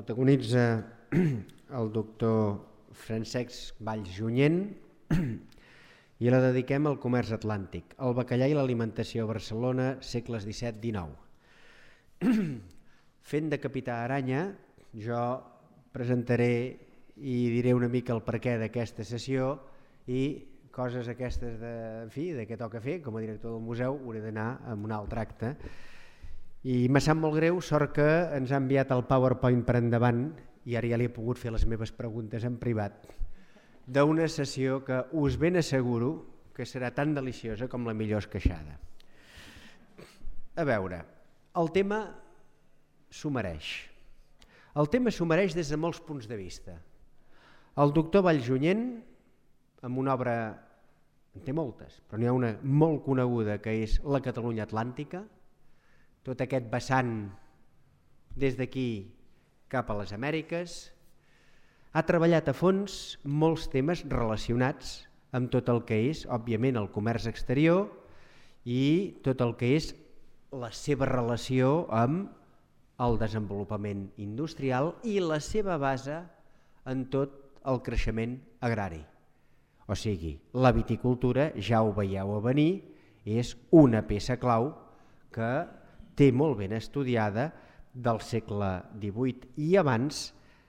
protagonitza el doctor Francesc Valls-Junyent i la dediquem al comerç atlàntic, el bacallà i l'alimentació a Barcelona, segles XVII-XIX. Fent de capità Aranya, jo presentaré i diré una mica el perquè d'aquesta sessió i coses aquestes de què toca fer. Com a director del museu hauré d'anar amb un altre acte. I m'ha sap molt greu, sort que ens ha enviat el PowerPoint per endavant i ara ja li he pogut fer les meves preguntes en privat d'una sessió que us ben asseguro que serà tan deliciosa com la millor esqueixada. A veure, el tema s'ho mereix. El tema s'ho mereix des de molts punts de vista. El doctor Valls-Junyent, amb una obra, en té moltes, però n'hi ha una molt coneguda que és La Catalunya Atlàntica, tot aquest vessant des d'aquí cap a les Amèriques, ha treballat a fons molts temes relacionats amb tot el que és, òbviament, el comerç exterior i tot el que és la seva relació amb el desenvolupament industrial i la seva base en tot el creixement agrari. O sigui, la viticultura, ja ho veieu a venir, és una peça clau que té molt ben estudiada del segle XVIII i abans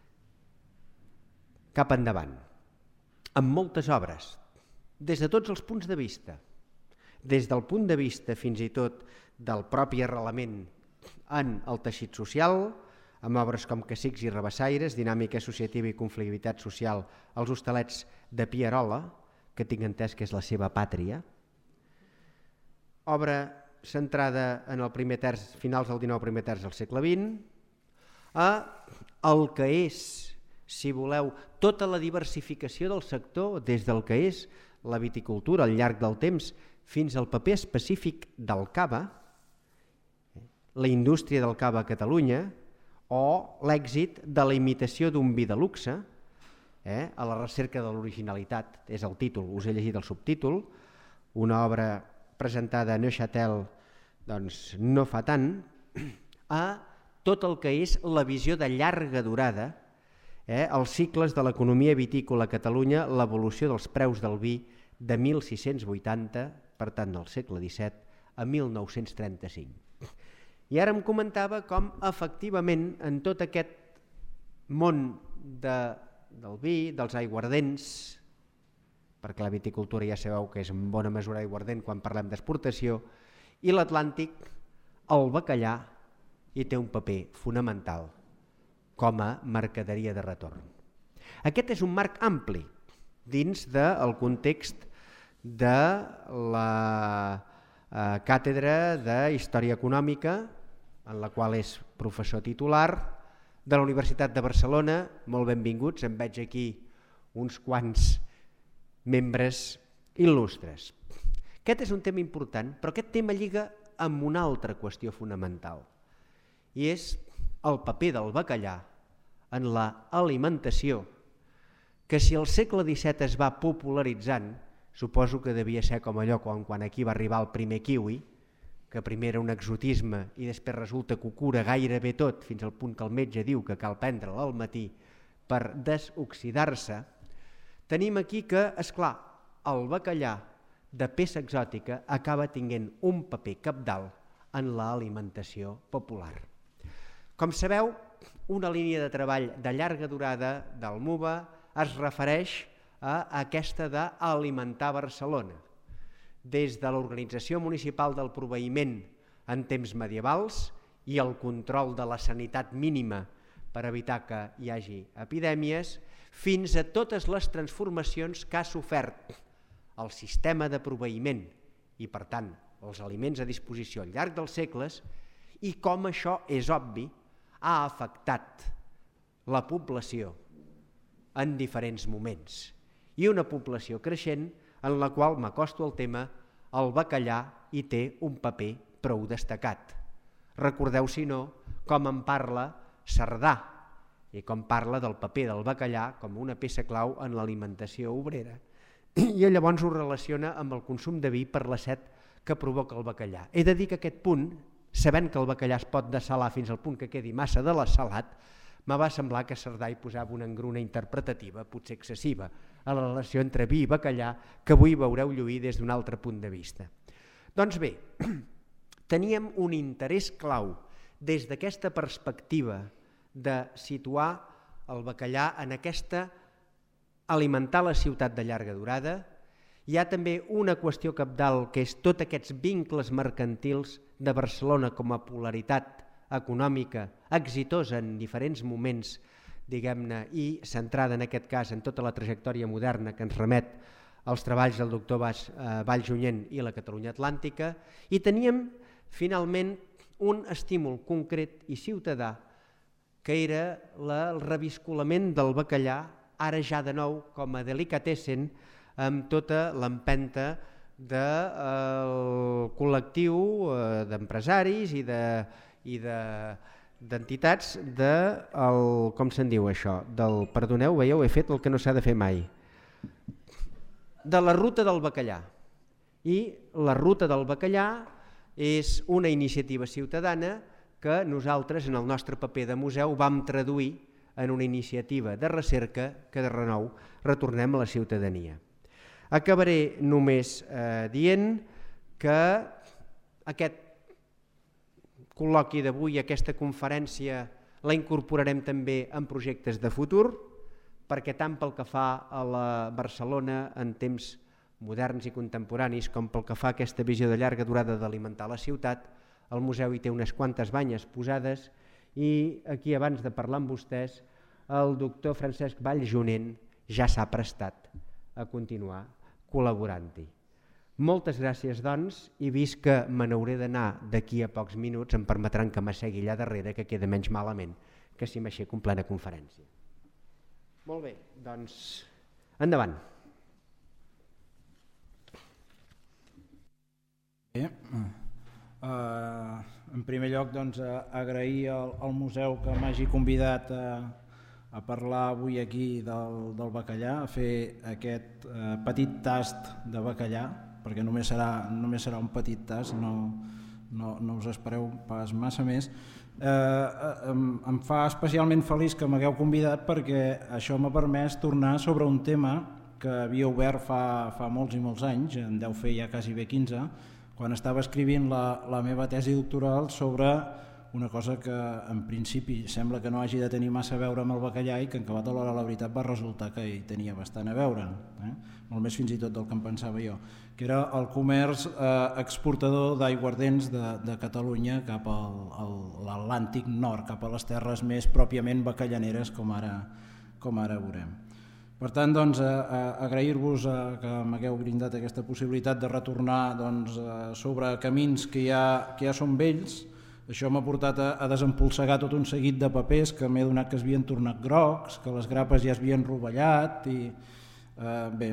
cap endavant, amb moltes obres, des de tots els punts de vista, des del punt de vista fins i tot del propi arrelament en el teixit social, amb obres com Cacics i Rabassaires, Dinàmica associativa i conflictivitat social als hostalets de Pierola, que tinc entès que és la seva pàtria, obra centrada en el primer terç, finals del XIX, primer terç del segle XX, a el que és, si voleu, tota la diversificació del sector, des del que és la viticultura al llarg del temps fins al paper específic del cava, la indústria del cava a Catalunya, o l'èxit de la imitació d'un vi de luxe, a la recerca de l'originalitat, és el títol, us he llegit el subtítol, una obra presentada a Neuchâtel doncs, no fa tant, a tot el que és la visió de llarga durada, els cicles de l'economia vitícola a Catalunya, l'evolució dels preus del vi de 1680, per tant del segle XVII, a 1935. I ara em comentava com efectivament en tot aquest món del vi, dels aiguardents, perquè la viticultura ja sabeu que és en bona mesura aiguardent quan parlem d'exportació, i l'Atlàntic, el bacallà, hi té un paper fonamental com a mercaderia de retorn. Aquest és un marc ampli dins del context de la càtedra d'Història Econòmica, en la qual és professor titular, de la Universitat de Barcelona. Molt benvinguts, en veig aquí uns quants membres il·lustres. Aquest és un tema important, però aquest tema lliga amb una altra qüestió fonamental, i és el paper del bacallà en l'alimentació, que si al segle XVII es va popularitzant, suposo que devia ser com allò quan aquí va arribar el primer kiwi, que primer era un exotisme i després resulta que ho cura gairebé tot, fins al punt que el metge diu que cal prendre-la al matí per desoxidar-se. Tenim aquí que, esclar, el bacallà de peça exòtica acaba tinguent un paper cabdal en l'alimentació popular. Com sabeu, una línia de treball de llarga durada del MUBA es refereix a aquesta d'alimentar Barcelona, des de l'organització municipal del proveïment en temps medievals i el control de la sanitat mínima per evitar que hi hagi epidèmies, fins a totes les transformacions que ha sofert el sistema de proveïment i, per tant, els aliments a disposició al llarg dels segles, i com això, és obvi, ha afectat la població en diferents moments. I una població creixent en la qual, m'acosto al tema, el bacallà hi té un paper prou destacat. Recordeu, si no, com en parla Cerdà i com parla del paper del bacallà com una peça clau en l'alimentació obrera. I llavors ho relaciona amb el consum de vi per la set que provoca el bacallà. He de dir que aquest punt, sabent que el bacallà es pot dessalar fins al punt que quedi massa de la salat, me va semblar que Cerdà hi posava una engruna interpretativa, potser excessiva, a la relació entre vi i bacallà, que avui veureu lluir des d'un altre punt de vista. Doncs bé, teníem un interès clau des d'aquesta perspectiva de situar el bacallà en aquesta alimentar la ciutat de llarga durada. Hi ha també una qüestió cabdal, que és tots aquests vincles mercantils de Barcelona com a polaritat econòmica exitosa en diferents moments, diguem-ne, i centrada en aquest cas en tota la trajectòria moderna que ens remet als treballs del doctor Valljunyent i la Catalunya Atlàntica, i teníem finalment un estímul concret i ciutadà que era el reviscolament del bacallà, ara ja de nou com a delicatessen, amb tota l'empenta del col·lectiu d'empresaris i d'entitats com se'n diu això, perdoneu, veieu, he fet el que no s'ha de fer mai, de la ruta del bacallà. I la ruta del bacallà és una iniciativa ciutadana que nosaltres en el nostre paper de museu vam traduir en una iniciativa de recerca que de renou retornem a la ciutadania. Acabaré només dient que aquest col·loqui d'avui, aquesta conferència, la incorporarem també en projectes de futur, perquè tant pel que fa a la Barcelona en temps moderns i contemporanis com pel que fa a aquesta visió de llarga durada d'alimentar la ciutat, el museu hi té unes quantes banyes posades i aquí abans de parlar amb vostès el doctor Francesc Valljunyent ja s'ha prestat a continuar col·laborant-hi. Moltes gràcies, doncs, i vist que me n'hauré d'anar d'aquí a pocs minuts, em permetran que m'assegui allà darrere, que queda menys malament que si m'aixeco en plena conferència. Molt bé, doncs, endavant. Bé, en primer lloc, doncs, agrair al museu que m'hagi convidat a parlar avui aquí del bacallà, a fer aquest petit tast de bacallà, perquè només serà un petit tast, no us espereu pas massa més. Em fa especialment feliç que m'hagueu convidat perquè això m'ha permès tornar sobre un tema que havia obert fa molts i molts anys, en deu fer ja quasi bé 15, quan estava escrivint la meva tesi doctoral sobre una cosa que en principi sembla que no hagi de tenir massa a veure amb el bacallà i que en acabat a l'hora la veritat va resultar que hi tenia bastant a veure, molt més fins i tot del que em pensava jo, que era el comerç exportador d'aiguardents de Catalunya cap a l'Atlàntic Nord, cap a les terres més pròpiament bacallaneres, com ara veurem. Per tant, doncs, agrair-vos que m'hagueu brindat aquesta possibilitat de retornar sobre camins que ja són vells. Això m'ha portat a desempolsegar tot un seguit de papers que m'he donat que es havien tornat grocs, que les grapes ja es havien rovellat i bé,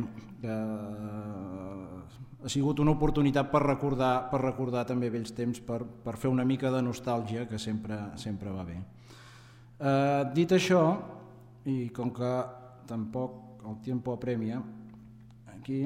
ha sigut una oportunitat per recordar també vells temps, per fer una mica de nostàlgia, que sempre va bé. Dit això, i com que tampoc el tiempo apremia, aquí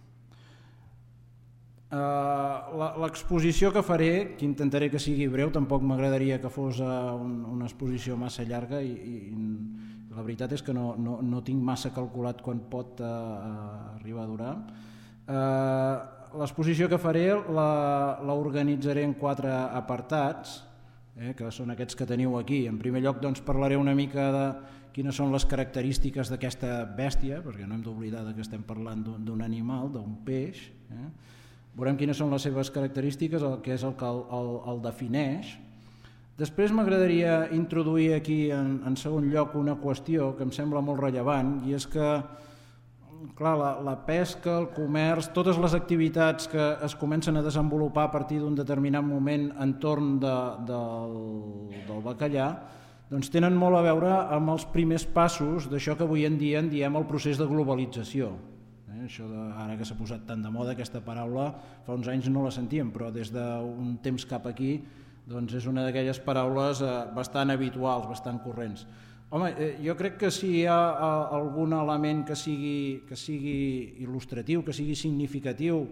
l'exposició que faré, que intentaré que sigui breu, tampoc m'agradaria que fos una exposició massa llarga i la veritat és que no tinc massa calculat quan pot arribar a durar. L'exposició que faré l'organitzaré en 4 apartats, que són aquests que teniu aquí. En primer lloc, doncs, parlaré una mica de quines són les característiques d'aquesta bèstia, perquè no hem d'oblidar que estem parlant d'un animal, d'un peix. Veurem quines són les seves característiques, el que és el que el defineix. Després m'agradaria introduir aquí, en segon lloc, una qüestió que em sembla molt rellevant, i és que clar, la pesca, el comerç, totes les activitats que es comencen a desenvolupar a partir d'un determinat moment entorn del bacallà, doncs tenen molt a veure amb els primers passos d'això que avui en dia en diem el procés de globalització. Això ara que s'ha posat tan de moda aquesta paraula, fa uns anys no la sentíem, però des d'un temps cap aquí doncs és una d'aquelles paraules bastant habituals, bastant corrents. Home, jo crec que si hi ha algun element que sigui il·lustratiu, que sigui significatiu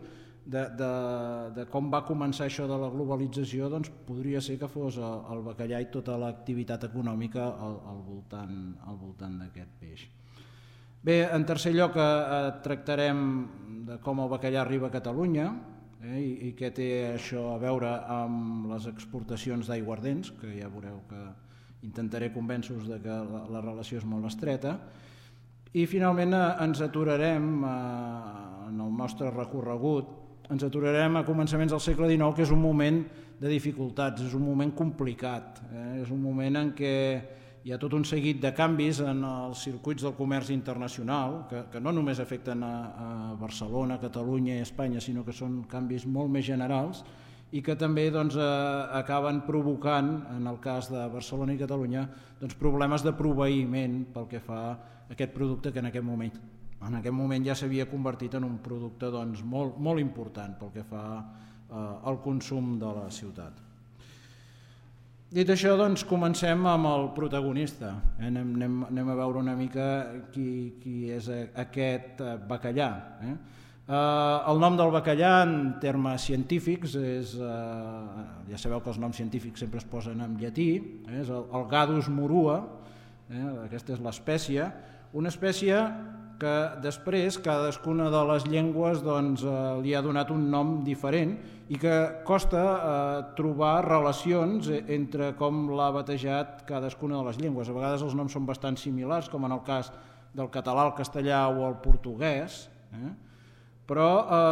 de com va començar això de la globalització, doncs podria ser que fos el bacallà i tota l'activitat econòmica al voltant d'aquest peix. Bé, en tercer lloc tractarem de com el bacallà arriba a Catalunya i què té això a veure amb les exportacions d'aiguardents, que ja veureu que intentaré convèncer-vos de que la relació és molt estreta. I finalment ens aturarem en el nostre recorregut, ens aturarem a començaments del segle XIX, que és un moment de dificultats, és un moment complicat, és un moment en què hi ha tot un seguit de canvis en els circuits del comerç internacional, que no només afecten a Barcelona, Catalunya i Espanya, sinó que són canvis molt més generals i que també acaben provocant, en el cas de Barcelona i Catalunya, problemes de proveïment pel que fa a aquest producte que en aquest moment ja s'havia convertit en un producte molt important pel que fa al consum de la ciutat. Dit això, comencem amb el protagonista. Anem a veure una mica qui és aquest bacallà. El nom del bacallà en termes científics és, ja sabeu que els noms científics sempre es posen en llatí, és el Gadus morua, aquesta és l'espècie, una espècie que després cadascuna de les llengües li ha donat un nom diferent i que costa trobar relacions entre com l'ha batejat cadascuna de les llengües. A vegades els noms són bastant similars, com en el cas del català, el castellà o el portuguès, però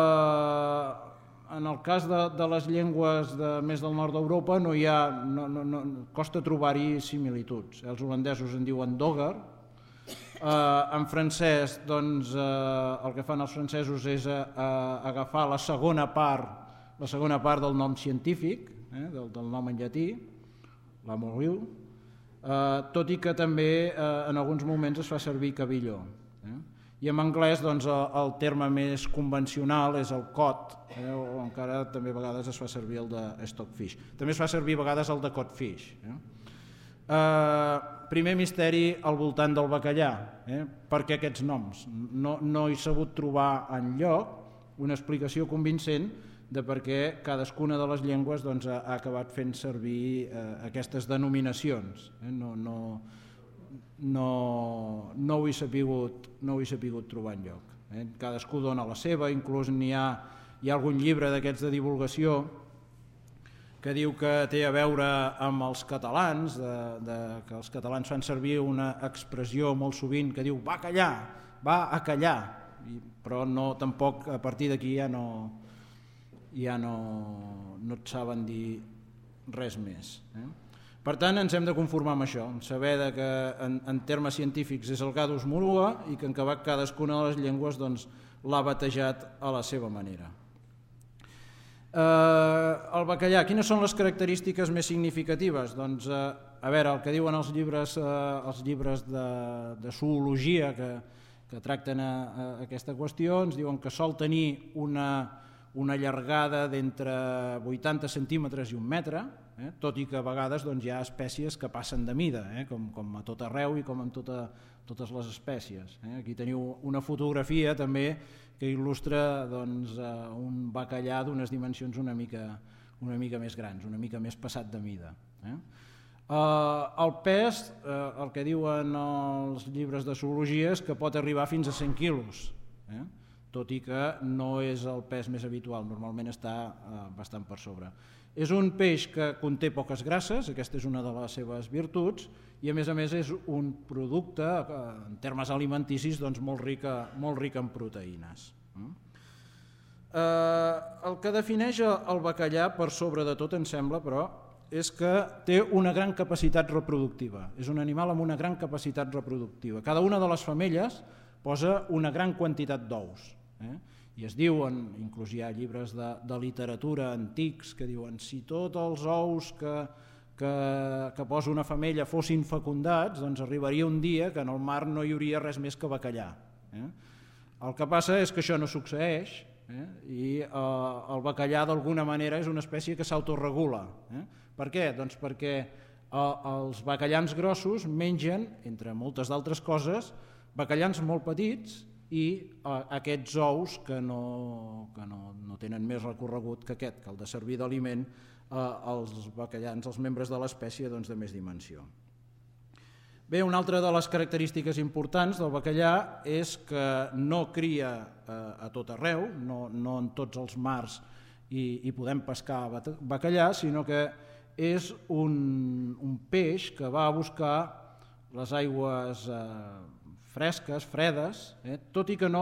en el cas de les llengües més del nord d'Europa costa trobar-hi similituds. Els holandesos en diuen dogger, en francès el que fan els francesos és agafar la segona part del nom científic, del nom en llatí, la morriu, tot i que també en alguns moments es fa servir cabilló. I en anglès el terme més convencional és el cod, o encara també a vegades es fa servir el de stockfish. També es fa servir a vegades el de codfish. Primer misteri al voltant del bacallà. Per què aquests noms? No he sabut trobar enlloc una explicació convincent de per què cadascuna de les llengües ha acabat fent servir aquestes denominacions. No ho he sabut trobar enlloc. Cadascú dona la seva, inclús hi ha algun llibre d'aquests de divulgació que diu que té a veure amb els catalans, que els catalans fan servir una expressió molt sovint que diu va callar, va a callar, però tampoc a partir d'aquí ja no et saben dir res més. Per tant, ens hem de conformar amb això, saber que en termes científics és el Gadus morua i que en cadascuna de les llengües l'ha batejat a la seva manera. El bacallà, quines són les característiques més significatives? Doncs, a veure, el que diuen els llibres de zoologia que tracten aquesta qüestió, ens diuen que sol tenir una llargada d'entre 80 centímetres i 1 metre, tot i que a vegades hi ha espècies que passen de mida, com a tot arreu i com en totes les espècies. Aquí teniu una fotografia també que il·lustra un bacallà d'unes dimensions una mica més grans, una mica més passat de mida. El pes, el que diuen els llibres de zoologia, és que pot arribar fins a 100 quilos, tot i que no és el pes més habitual, normalment està bastant per sobre. És un peix que conté poques grasses, aquesta és una de les seves virtuts, i a més és un producte, en termes alimenticis, molt ric en proteïnes. El que defineix el bacallà, per sobre de tot, em sembla, però, és que té una gran capacitat reproductiva. És un animal amb una gran capacitat reproductiva. Cada una de les femelles posa una gran quantitat d'ous. I es diuen, inclús hi ha llibres de literatura antics que diuen si tots els ous que posa una femella fossin fecundats, doncs arribaria un dia que en el mar no hi hauria res més que bacallà. El que passa és que això no succeeix i el bacallà d'alguna manera és una espècie que s'autoregula. Per què? Doncs perquè els bacallans grossos mengen, entre moltes d'altres coses, bacallans molt petits i aquests ous que no tenen més recorregut que aquest, que el de servir d'aliment als bacallans, als membres de l'espècie de més dimensió. Bé, una altra de les característiques importants del bacallà és que no cria a tot arreu, no en tots els mars hi podem pescar bacallà, sinó que és un peix que va a buscar les aigües fresques, fredes, tot i que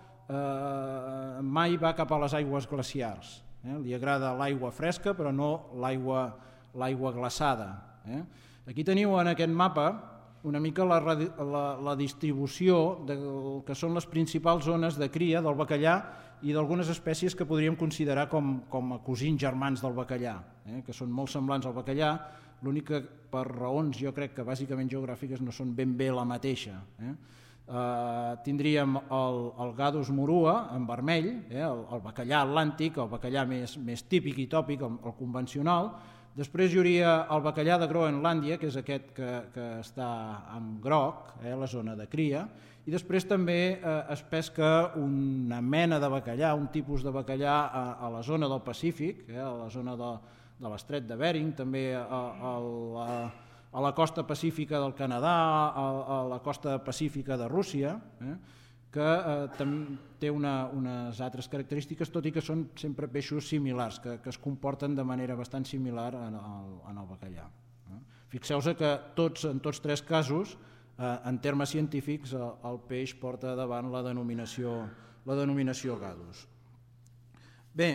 mai va cap a les aigües glaciars. Li agrada l'aigua fresca però no l'aigua glaçada. Aquí teniu en aquest mapa una mica la distribució del que són les principals zones de cria del bacallà i d'algunes espècies que podríem considerar com a cosins germans del bacallà, que són molt semblants al bacallà, l'únic que per raons jo crec que bàsicament geogràfiques no són ben bé la mateixa. Tindríem el Gadus morua en vermell, el bacallà atlàntic, el bacallà més típic i tòpic, el convencional. Després hi hauria el bacallà de Groenlàndia, que és aquest que està en groc, la zona de cria, i després també es pesca una mena de bacallà, un tipus de bacallà a la zona del Pacífic, a la zona de l'estret de Bering, també a la costa pacífica del Canadà, a la costa pacífica de Rússia, que té unes altres característiques, tot i que són sempre peixos similars, que es comporten de manera bastant similar en el bacallà. Fixeu-vos que en tots tres casos, en termes científics, el peix porta davant la denominació Gadus. Bé,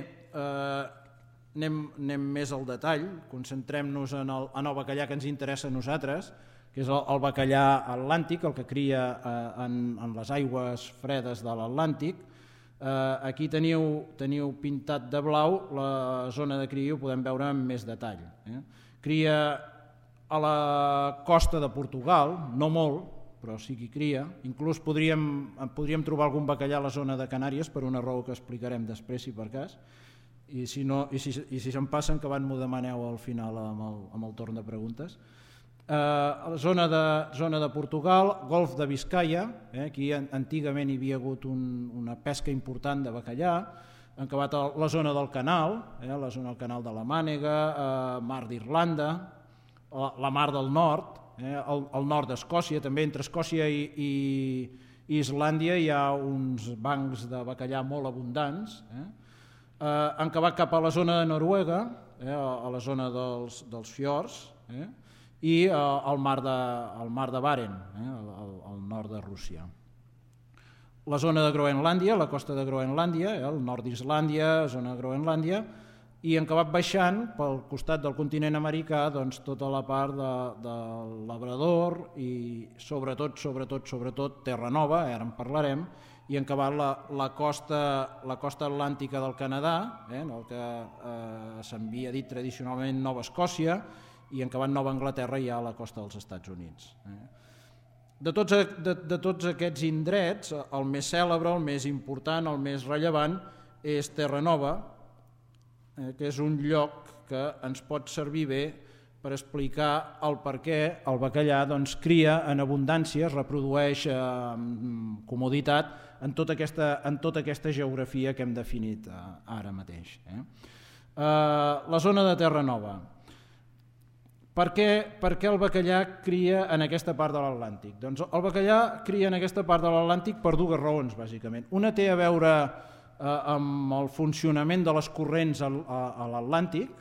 anem més al detall, concentrem-nos en el bacallà que ens interessa a nosaltres, que és el bacallà atlàntic, el que cria en les aigües fredes de l'Atlàntic. Aquí teniu pintat de blau la zona de cria, ho podem veure amb més detall. Cria a la costa de Portugal, no molt, però sí que hi cria. Inclús podríem trobar algun bacallà a la zona de Canàries, per una raó que explicarem després, si per cas. I si se'n passen, que m'ho demaneu al final amb el torn de preguntes. A la zona de Portugal, Golf de Biscaia, aquí antigament hi havia hagut una pesca important de bacallà, han acabat la zona del canal, la zona del canal de la Mànega, Mar d'Irlanda, la Mar del Nord, el nord d'Escòcia, també entre Escòcia i Islàndia hi ha uns bancs de bacallà molt abundants. Han acabat cap a la zona de Noruega, a la zona dels fiords, i al mar de Barents, al nord de Rússia. La zona de Groenlàndia, la costa de Groenlàndia, el nord d'Islàndia, zona de Groenlàndia, i han acabat baixant pel costat del continent americà tota la part del Labrador i sobretot Terra Nova, ara en parlarem, i han acabat la costa atlàntica del Canadà, el que s'havia dit tradicionalment Nova Escòcia, i han acabat Nova Anglaterra ja a la costa dels Estats Units. De tots aquests indrets, el més cèlebre, el més important, el més rellevant és Terra Nova, que és un lloc que ens pot servir bé per explicar el per què el bacallà cria en abundància, es reprodueix amb comoditat en tota aquesta geografia que hem definit ara mateix. La zona de Terra Nova. Per què el bacallà cria en aquesta part de l'Atlàntic? Doncs el bacallà cria en aquesta part de l'Atlàntic per dues raons, bàsicament. Una té a veure amb el funcionament de les corrents a l'Atlàntic.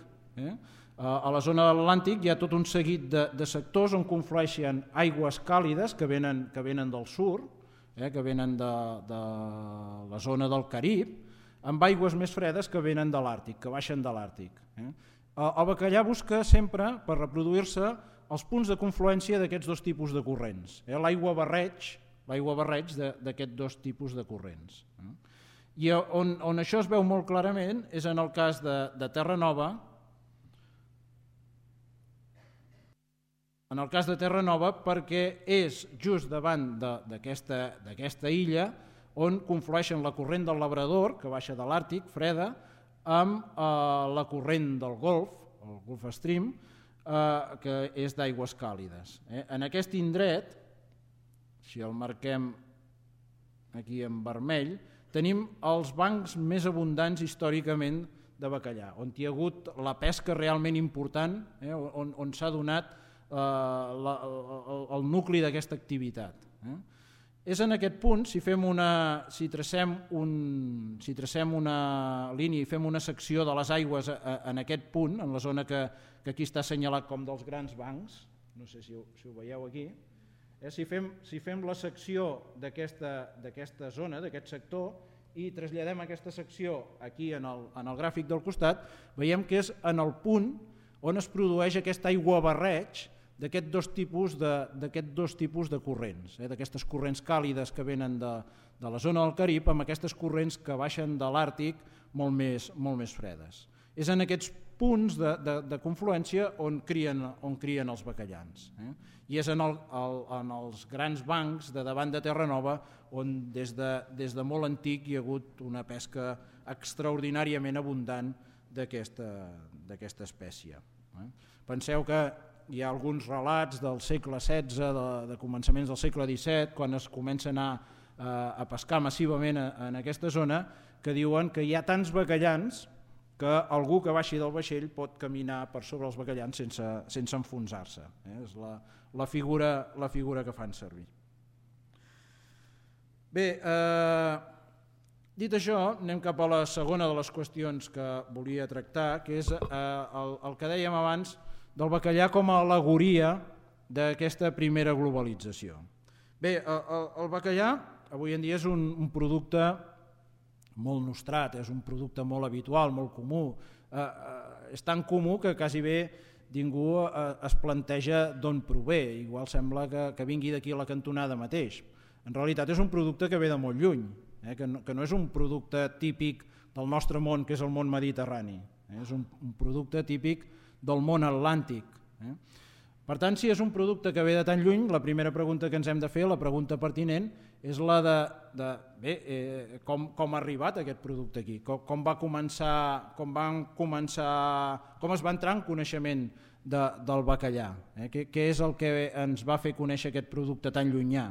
A la zona de l'Atlàntic hi ha tot un seguit de sectors on conflueixen aigües càlides que venen del sud, que venen de la zona del Carib, amb aigües més fredes que venen de l'Àrtic, que baixen de l'Àrtic. El bacallà busca sempre, per reproduir-se, els punts de confluència d'aquests dos tipus de corrents, l'aigua barreig d'aquests dos tipus de corrents. I on això es veu molt clarament és en el cas de Terra Nova. En el cas de Terra Nova perquè és just davant d'aquesta illa on conflueixen la corrent del Labrador, que baixa de l'Àrtic, freda, amb la corrent del Golf, el Gulf Stream, que és d'aigües càlides. En aquest indret, si el marquem aquí en vermell, tenim els bancs més abundants històricament de bacallà, on hi ha hagut la pesca realment important, on s'ha donat el nucli d'aquesta activitat. És en aquest punt, si tracem una línia i fem una secció de les aigües en aquest punt, en la zona que aquí està assenyalat com dels grans bancs, no sé si ho veieu aquí, si fem la secció d'aquesta zona, d'aquest sector, i traslladem aquesta secció aquí en el gràfic del costat, veiem que és en el punt on es produeix aquest aiguabarreig d'aquests dos tipus de corrents, d'aquestes corrents càlides que venen de la zona del Carib amb aquestes corrents que baixen de l'Àrtic molt més fredes. És en aquests punts de confluència on crien els bacallans. I és en els grans bancs de davant de Terranova on des de molt antic hi ha hagut una pesca extraordinàriament abundant d'aquesta espècie. Penseu que hi ha alguns relats del segle XVI, de començaments del segle XVII, quan es comença a anar a pescar massivament en aquesta zona, que diuen que hi ha tants bacallans que algú que baixi del vaixell pot caminar per sobre els bacallans sense enfonsar-se. És la figura que fan servir. Bé, dit això, anem cap a la segona de les qüestions que volia tractar, que és el que dèiem abans del bacallà com a al·legoria d'aquesta primera globalització. Bé, el bacallà avui en dia és un producte molt nostrat, és un producte molt habitual, molt comú. És tan comú que quasi bé ningú es planteja d'on prové, igual sembla que vingui d'aquí a la cantonada mateix. En realitat és un producte que ve de molt lluny, que no és un producte típic del nostre món, que és el món mediterrani, és un producte típic del món atlàntic. Per tant, si és un producte que ve de tan lluny, la primera pregunta que ens hem de fer, la pregunta pertinent, és la de com ha arribat aquest producte aquí, com es va entrar en coneixement del bacallà, què és el que ens va fer conèixer aquest producte tan llunyà.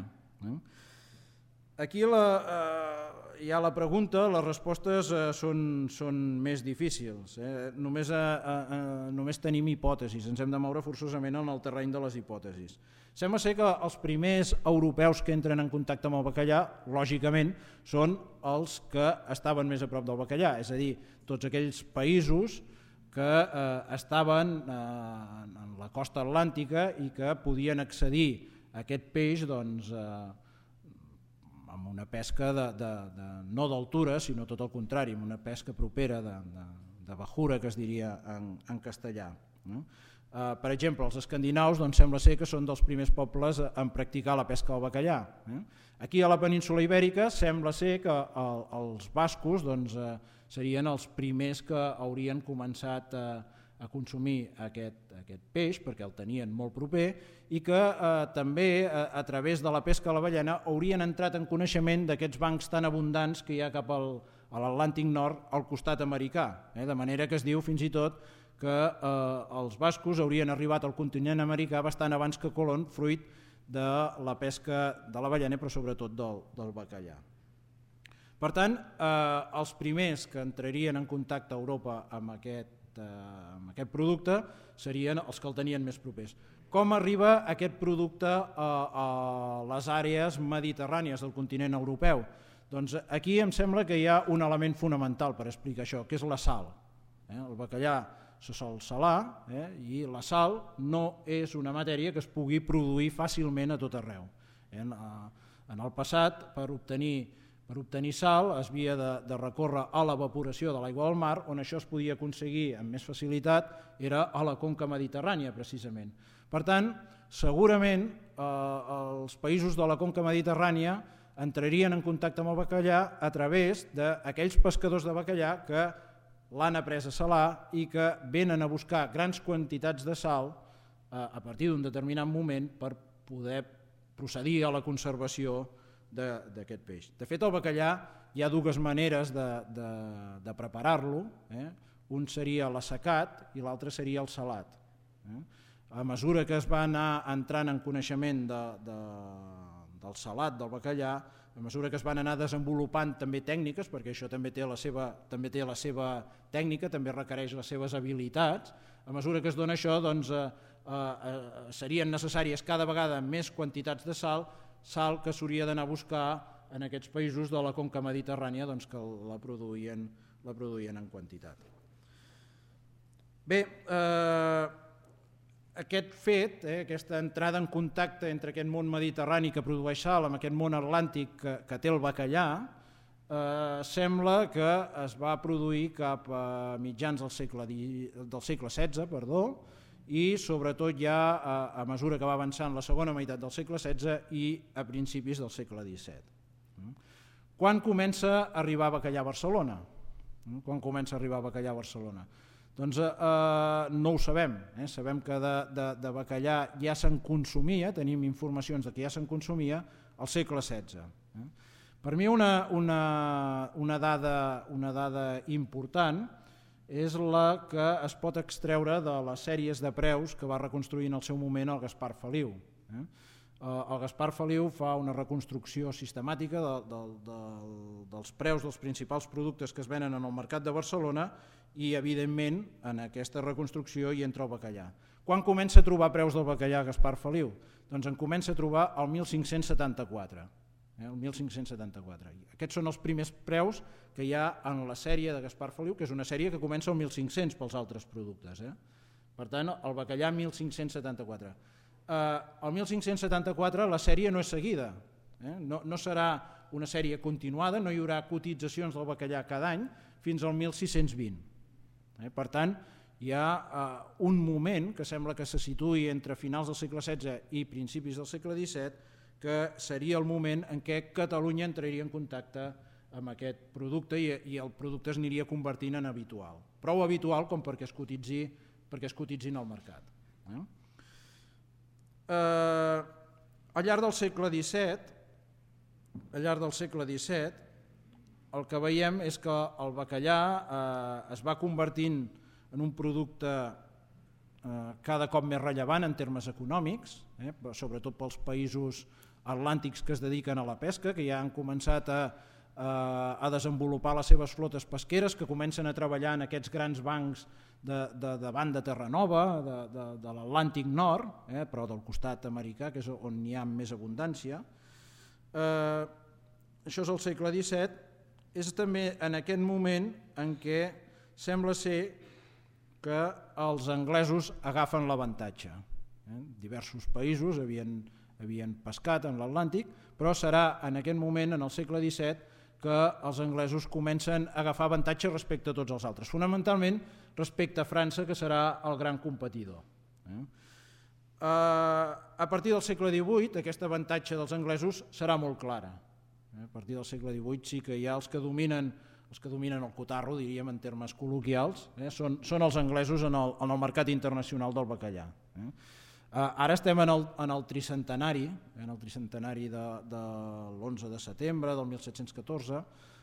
Aquí hi ha la pregunta, les respostes són més difícils. Només tenim hipòtesis, ens hem de moure forçosament en el terreny de les hipòtesis. Sembla ser que els primers europeus que entren en contacte amb el bacallà, lògicament, són els que estaven més a prop del bacallà, és a dir, tots aquells països que estaven en la costa atlàntica i que podien accedir a aquest peix amb una pesca no d'altura, sinó tot el contrari, amb una pesca propera de bajura, que es diria en castellà. Per exemple, els escandinaus sembla ser que són dels primers pobles en practicar la pesca del bacallà. Aquí a la península Ibèrica sembla ser que els bascos serien els primers que haurien començat a consumir aquest peix, perquè el tenien molt proper, i que també a través de la pesca a la ballena haurien entrat en coneixement d'aquests bancs tan abundants que hi ha cap a l'Atlàntic Nord al costat americà, de manera que es diu fins i tot que els bascos haurien arribat al continent americà bastant abans que Colón, fruit de la pesca de la ballena, però sobretot del bacallà. Per tant, els primers que entrarien en contacte a Europa amb aquest producte serien els que el tenien més propers. Com arriba aquest producte a les àrees mediterrànies del continent europeu? Doncs aquí em sembla que hi ha un element fonamental per explicar això, que és la sal. El bacallà se sol salar i la sal no és una matèria que es pugui produir fàcilment a tot arreu. En el passat, per obtenir sal es havia de recórrer a l'evaporació de l'aigua del mar, on això es podia aconseguir amb més facilitat era a la conca mediterrània, precisament. Per tant, segurament els països de la conca mediterrània entrarien en contacte amb el bacallà a través d'aquells pescadors de bacallà que l'han après a salar i que venen a buscar grans quantitats de sal a partir d'un determinat moment per poder procedir a la conservació d'aquest peix. De fet, el bacallà hi ha dues maneres de preparar-lo. Un seria l'assecat i l'altre seria el salat. A mesura que es va anar entrant en coneixement del del salat del bacallà, a mesura que es van anar desenvolupant també tècniques, perquè això també té la seva tècnica, també requereix les seves habilitats, a mesura que es dona això doncs, serien necessàries cada vegada més quantitats de sal que s'hauria d'anar a buscar en aquests països de la conca mediterrània doncs, que la produïen en quantitat. Bé, aquest fet, aquesta entrada en contacte entre aquest món mediterrani que produeix sal amb aquest món atlàntic que té el bacallà, sembla que es va produir cap a mitjans del segle XVI, i sobretot ja a mesura que va avançant la segona meitat del segle XVI i a principis del segle XVII. Quan comença a arribar bacallà a Barcelona? Doncs no ho sabem, sabem que de bacallà ja se'n consumia, tenim informacions de que ja se'n consumia al segle XVI. Per mi una dada important és la que es pot extreure de les sèries de preus que va reconstruir en el seu moment el Gaspar Feliu. El Gaspar Feliu fa una reconstrucció sistemàtica dels preus dels principals productes que es venen en el mercat de Barcelona i, evidentment, en aquesta reconstrucció hi entra el bacallà. Quan comença a trobar preus del bacallà Gaspar Feliu? Doncs en comença a trobar el 1574. Aquests són els primers preus que hi ha en la sèrie de Gaspar Feliu, que és una sèrie que comença el 1500 pels altres productes. Per tant, el bacallà 1574. El 1574 la sèrie no és seguida, no serà una sèrie continuada, no hi haurà cotitzacions del bacallà cada any fins al 1620. Per tant, hi ha un moment que sembla que se situï entre finals del segle XVI i principis del segle XVII, que seria el moment en què Catalunya entraria en contacte amb aquest producte i el producte es aniria convertint en habitual. Prou habitual com perquè es cotitzin al mercat. Al llarg del segle XVII, el que veiem és que el bacallà es va convertint en un producte cada cop més rellevant en termes econòmics, sobretot pels països atlàntics que es dediquen a la pesca, que ja han començat a desenvolupar les seves flotes pesqueres, que comencen a treballar en aquests grans bancs davant de Terranova, de l'Atlàntic Nord, però del costat americà, que és on hi ha més abundància. Això és el segle XVII, és també en aquest moment en què sembla ser que els anglesos agafen l'avantatge. Diversos països havien pescat en l'Atlàntic, però serà en aquest moment, en el segle XVII, que els anglesos comencen a agafar avantatge respecte a tots els altres, fonamentalment respecte a França, que serà el gran competidor. A partir del segle XVIII, aquest avantatge dels anglesos serà molt clara. A partir del segle XVIII sí que hi ha els que dominen el cotarro, diríem en termes col·loquials, són els anglesos en el mercat internacional del bacallà. Ara estem en el tricentenari de l'11 de setembre del 1714.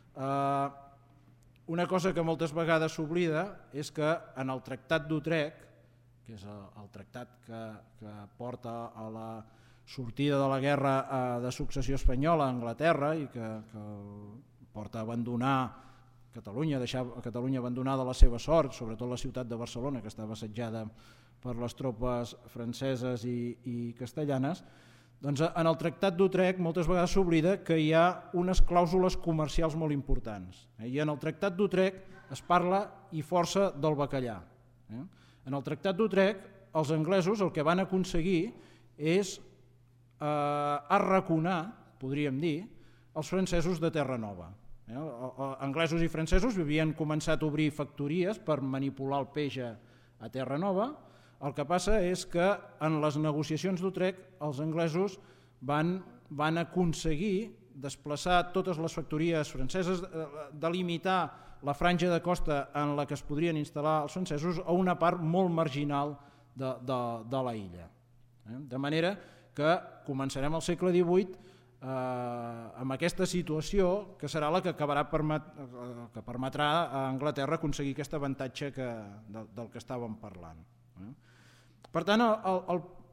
Una cosa que moltes vegades s'oblida és que en el Tractat d'Utrecht, que és el tractat que porta a la sortida de la guerra de successió espanyola a Anglaterra i que porta a abandonar Catalunya, deixar Catalunya abandonada a la seva sort, sobretot la ciutat de Barcelona, que estava assetjada per les tropes franceses i castellanes, doncs en el Tractat d'Utrecht moltes vegades s'oblida que hi ha unes clàusules comercials molt importants. I en el Tractat d'Utrecht es parla i força del bacallà. En el Tractat d'Utrecht els anglesos el que van aconseguir és arraconar, podríem dir, els francesos de Terranova. Anglesos i francesos havien començat a obrir factories per manipular el peix a Terranova. El que passa és que en les negociacions d'Utrecht els anglesos van aconseguir desplaçar totes les factories franceses, delimitar la franja de costa en la que es podrien instal·lar els francesos a una part molt marginal de la illa. De manera que començarem al segle XVIII amb aquesta situació que serà la que permetrà a Anglaterra aconseguir aquest avantatge del que estàvem parlant. Per tant,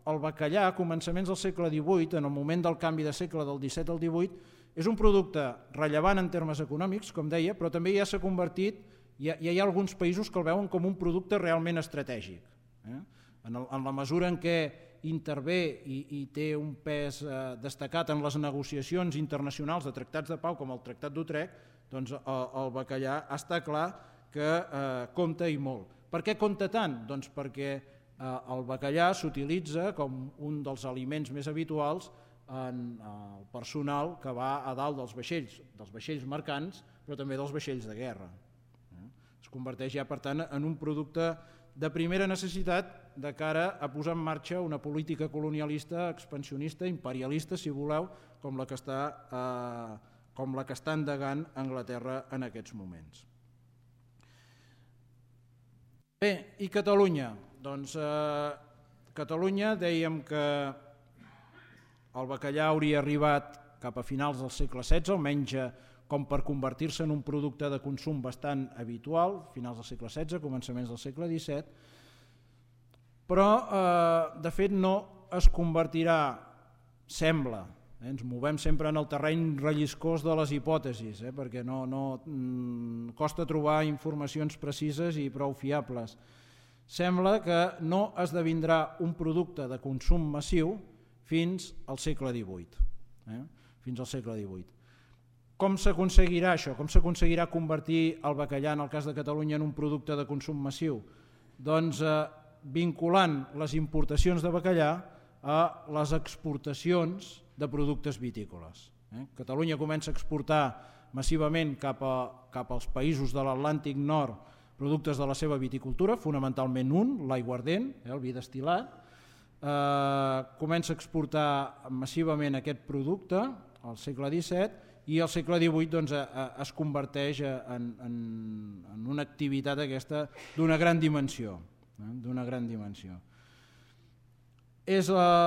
el bacallà, a començaments del segle XVIII, en el moment del canvi de segle del XVII al XVIII, és un producte rellevant en termes econòmics, com deia, però també ja s'ha convertit, ja hi ha alguns països que el veuen com un producte realment estratègic. En la mesura en què intervé i té un pes destacat en les negociacions internacionals de tractats de pau, com el Tractat d'Utrecht, doncs el bacallà està clar que compta i molt. Per què compta tant? Doncs perquè el bacallà s'utilitza com un dels aliments més habituals en el personal que va a dalt dels vaixells mercants, però també dels vaixells de guerra. Es converteix ja, per tant, en un producte de primera necessitat de cara a posar en marxa una política colonialista, expansionista, imperialista, si voleu, com la que està endegant Anglaterra en aquests moments. Bé, i Catalunya? Doncs Catalunya dèiem que el bacallà hauria arribat cap a finals del segle XVI, almenys com per convertir-se en un producte de consum bastant habitual, finals del segle XVI, començaments del segle XVII, però de fet no es convertirà, sembla, ens movem sempre en el terreny relliscós de les hipòtesis, perquè costa trobar informacions precises i prou fiables. Sembla que no esdevindrà un producte de consum massiu fins al segle XVIII. Fins al segle XVIII. Com s'aconseguirà això? Com s'aconseguirà convertir el bacallà, en el cas de Catalunya, en un producte de consum massiu? Doncs vinculant les importacions de bacallà a les exportacions de productes vitícoles. Catalunya comença a exportar massivament cap als països de l'Atlàntic Nord productes de la seva viticultura, fonamentalment l'aiguardent, el vi destil·lat. Comença a exportar massivament aquest producte al segle XVII i al segle XVIII es converteix en una activitat aquesta d'una gran dimensió. És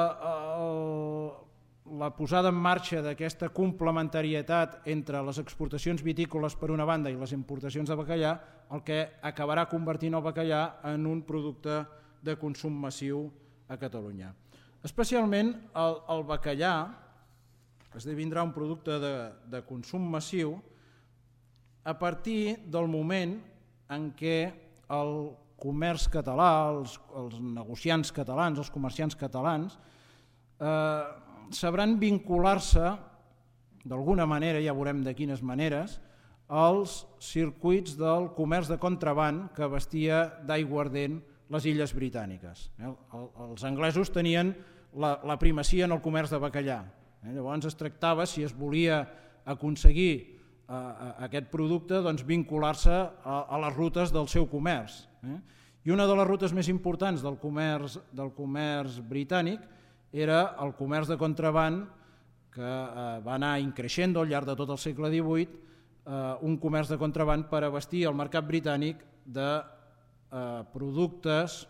la posada en marxa d'aquesta complementarietat entre les exportacions vitícoles per una banda i les importacions de bacallà el que acabarà convertint el bacallà en un producte de consum massiu a Catalunya. Especialment el bacallà esdevindrà un producte de consum massiu a partir del moment en què el comerç català, els negociants catalans, els comerciants catalans, sabran vincular-se d'alguna manera, ja veurem de quines maneres, als circuits del comerç de contraban que abastia d'aiguardent les illes britàniques. Els anglesos tenien la primacia en el comerç de bacallà. Llavors es tractava, si es volia aconseguir aquest producte, vincular-se a les rutes del seu comerç. I una de les rutes més importants del comerç britànic era el comerç de contraban que va anar increixent al llarg de tot el segle XVIII, un comerç de contraban per abastir el mercat britànic de productes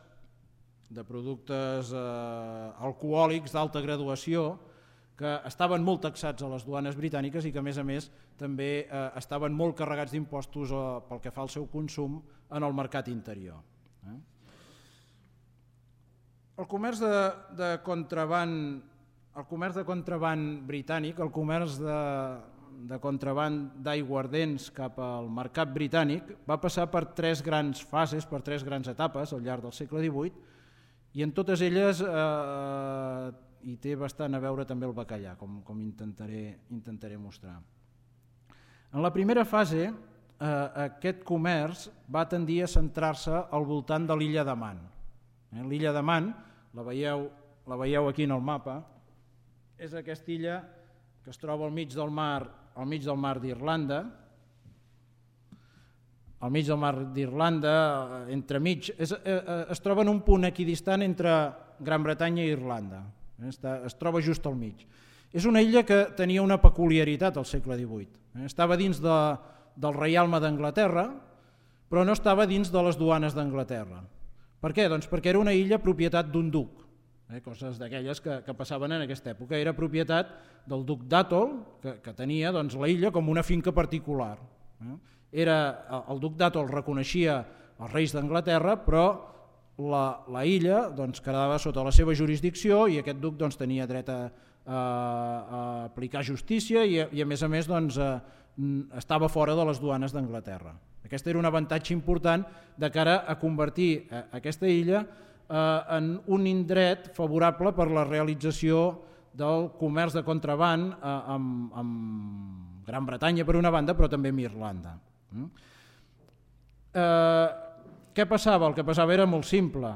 alcohòlics d'alta graduació que estaven molt taxats a les duanes britàniques i que a més també estaven molt carregats d'impostos pel que fa al seu consum en el mercat interior. El comerç de contraban britànic, el comerç de contraban d'aiguardents cap al mercat britànic va passar per tres grans fases, per tres grans etapes al llarg del segle XVIII i en totes elles hi té bastant a veure també el bacallà, com intentaré mostrar. En la primera fase aquest comerç va tendir a centrar-se al voltant de l'illa de Man. L'illa de Man, la veieu aquí en el mapa, és aquesta illa que es troba al mig del mar d'Irlanda. Al mig del mar d'Irlanda, entremig, es troba en un punt equidistant entre Gran Bretanya i Irlanda. Es troba just al mig. És una illa que tenia una peculiaritat al segle XVIII. Estava dins del reialme d'Anglaterra, però no estava dins de les duanes d'Anglaterra. Per què? Doncs perquè era una illa propietat d'un duc, coses d'aquelles que passaven en aquesta època. Era propietat del duc d'Atholl, que tenia la illa com una finca particular. El duc d'Atholl reconeixia els reis d'Anglaterra, però la illa quedava sota la seva jurisdicció i aquest duc tenia dret a aplicar justícia i a més estava fora de les duanes d'Anglaterra. Aquest era un avantatge important de cara a convertir aquesta illa en un indret favorable per la realització del comerç de contraban amb Gran Bretanya per una banda, però també amb Irlanda. Què passava? El que passava era molt simple.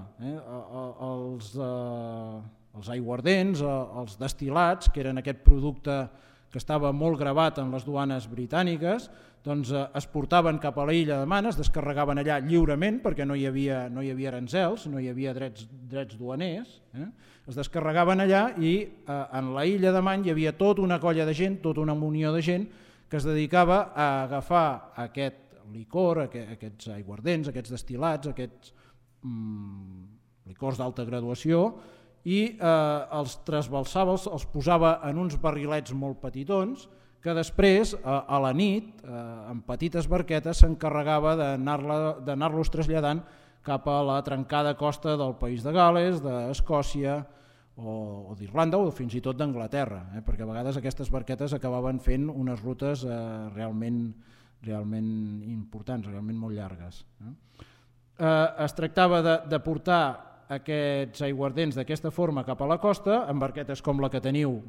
Els aiguardents, els destil·lats, que eren aquest producte que estava molt gravat en les duanes britàniques, es portaven cap a la illa de Man, es descarregaven allà lliurement perquè no hi havia aranzels, no hi havia drets duaners, es descarregaven allà i en la illa de Man hi havia tota una colla de gent, tota una munió de gent que es dedicava a agafar aquest licor, aquests aiguardents, aquests destil·lats, aquests licors d'alta graduació i els trasbalsava, els posava en uns barrilets molt petitons que després a la nit amb petites barquetes s'encarregava d'anar-los traslladant cap a la trencada costa del País de Gal·les, d'Escòcia o d'Irlanda o fins i tot d'Anglaterra, perquè a vegades aquestes barquetes acabaven fent unes rutes realment importants, realment molt llargues. Es tractava de portar aquests aiguardents d'aquesta forma cap a la costa, amb barquetes com la que teniu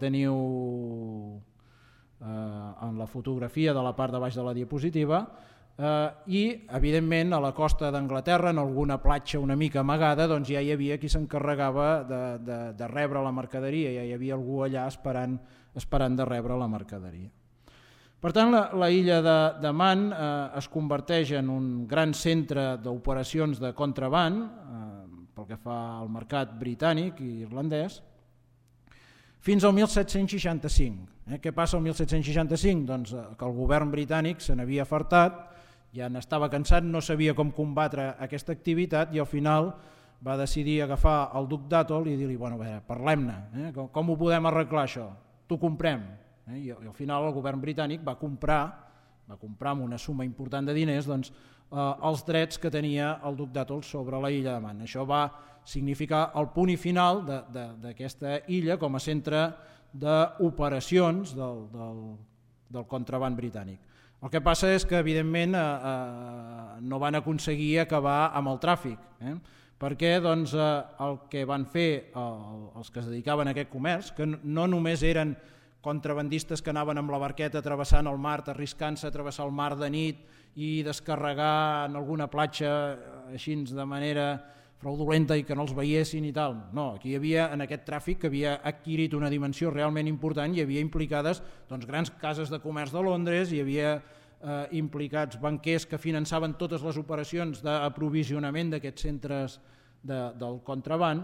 en la fotografia de la part de baix de la diapositiva, i evidentment a la costa d'Anglaterra, en alguna platja una mica amagada, ja hi havia qui s'encarregava de rebre la mercaderia, ja hi havia algú allà esperant de rebre la mercaderia. Per tant, la illa de Man es converteix en un gran centre d'operacions de contraban pel que fa al mercat britànic i irlandès, fins al 1765. Què passa al 1765? Doncs que el govern britànic se n'havia afartat, ja n'estava cansat, no sabia com combatre aquesta activitat i al final va decidir agafar el duc d'Atholl i dir-li, bueno, parlem-ne, com ho podem arreglar això? T'ho comprem. I al final el govern britànic va comprar amb una suma important de diners els drets que tenia el duc d'Atholl sobre la illa de Man. Això va significar el punt i final d'aquesta illa com a centre d'operacions del contraban britànic. El que passa és que evidentment no van aconseguir acabar amb el tràfic, perquè el que van fer els que es dedicaven a aquest comerç, que no només eren contrabandistes que anaven amb la barqueta travessant el mar, arriscant-se a travessar el mar de nit i descarregar en alguna platja així de manera fraudulenta i que no els veiessin i tal. No, aquí hi havia, en aquest tràfic que havia adquirit una dimensió realment important, hi havia implicades grans cases de comerç de Londres, hi havia implicats banquers que finançaven totes les operacions d'aprovisionament d'aquests centres del contraban.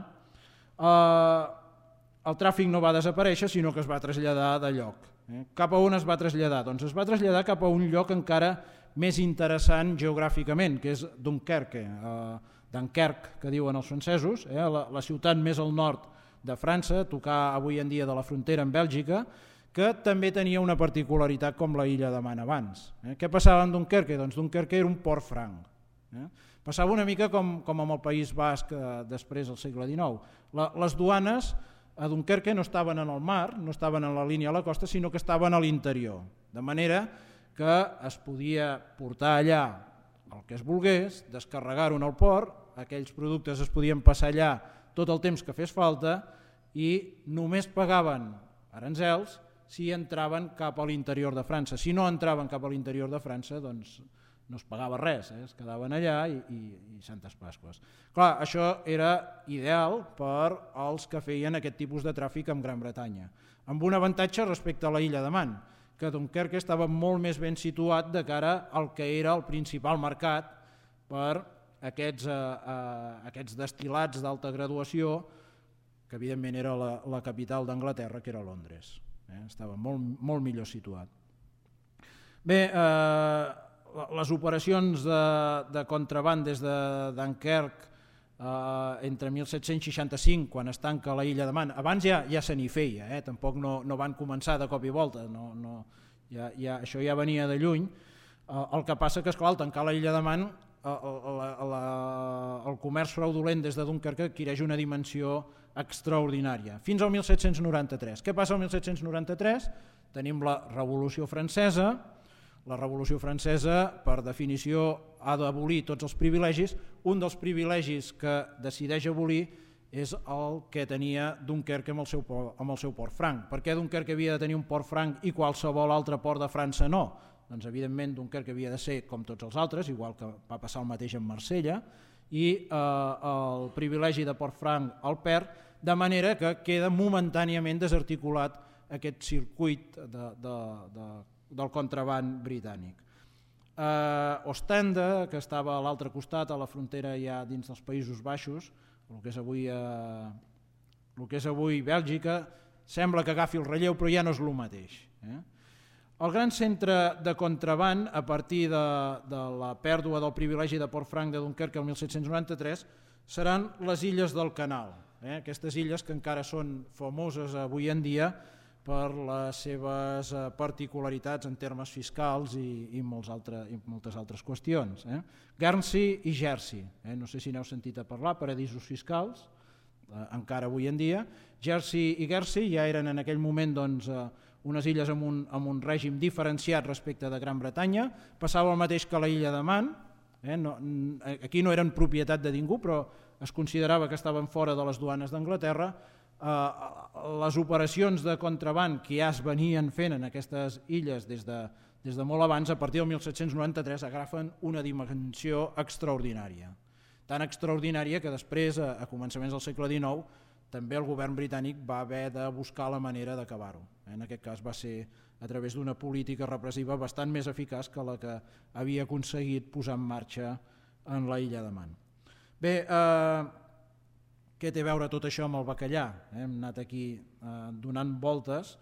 El tràfic no va desaparèixer, sinó que es va traslladar de lloc. Cap a on es va traslladar? Doncs es va traslladar cap a un lloc encara més interessant geogràficament, que és Dunkerque, Dunkerque, que diuen els francesos, la ciutat més al nord de França, tocar avui en dia de la frontera amb Bèlgica, que també tenia una particularitat com la illa de Man abans. Què passava en Dunkerque? Doncs Dunkerque era un port franc. Passava una mica com amb el País Basc després del segle XIX. Les duanes a Dunkerque no estaven en el mar, no estaven en la línia a la costa, sinó que estaven a l'interior, de manera que es podia portar allà el que es volgués, descarregar-ho en el port, aquells productes es podien passar allà tot el temps que fes falta i només pagaven aranzels si entraven cap a l'interior de França. Si no entraven cap a l'interior de França, doncs no es pagava res, es quedaven allà i Santes Pasques. Clar, això era ideal per als que feien aquest tipus de tràfic amb Gran Bretanya, amb un avantatge respecte a la illa de Man, que Dunkerque estava molt més ben situat de cara al que era el principal mercat per aquests destil·lats d'alta graduació, que evidentment era la capital d'Anglaterra, que era Londres. Estava molt millor situat. Bé, les operacions de contraban des de Dunkerque entre 1765, quan es tanca la illa de Man, abans ja se n'hi feia, tampoc no van començar de cop i volta, això ja venia de lluny. El que passa que, esclar, al tancar la illa de Man el comerç fraudulent des de Dunkerque adquireix una dimensió extraordinària, fins al 1793. Què passa al 1793? Tenim la Revolució Francesa. La Revolució Francesa, per definició, ha d'abolir tots els privilegis. Un dels privilegis que decideix abolir és el que tenia Dunkerque amb el seu port franc. Per què Dunkerque havia de tenir un port franc i qualsevol altre port de França no? Doncs evidentment Dunkerque havia de ser com tots els altres, igual que va passar el mateix en Marsella, i el privilegi de port franc el perd, de manera que queda momentàniament desarticulat aquest circuit del contraban britànic. Ostende, que estava a l'altre costat, a la frontera ja dins dels Països Baixos, el que és avui Bèlgica, sembla que agafi el relleu, però ja no és el mateix. El gran centre de contraban, a partir de la pèrdua del privilegi de port franc de Dunkerque el 1793, seran les illes del Canal. Aquestes illes que encara són famoses avui en dia per les seves particularitats en termes fiscals i moltes altres qüestions. Guernsey i Jersey, no sé si n'heu sentit a parlar, paradisos fiscals, encara avui en dia. Jersey i Guernsey ja eren en aquell moment unes illes amb un règim diferenciat respecte de Gran Bretanya. Passava el mateix que la illa de Man. Aquí no eren propietat de ningú, però es considerava que estaven fora de les duanes d'Anglaterra. Les operacions de contraban que ja es venien fent en aquestes illes des de molt abans, a partir del 1793 agafen una dimensió extraordinària. Tan extraordinària que després, a començaments del segle XIX, també el govern britànic va haver de buscar la manera d'acabar-ho. En aquest cas va ser a través d'una política repressiva bastant més eficaç que la que havia aconseguit posar en marxa en la illa de Man. Bé, què té a veure tot això amb el bacallà? Hem anat aquí donant voltes,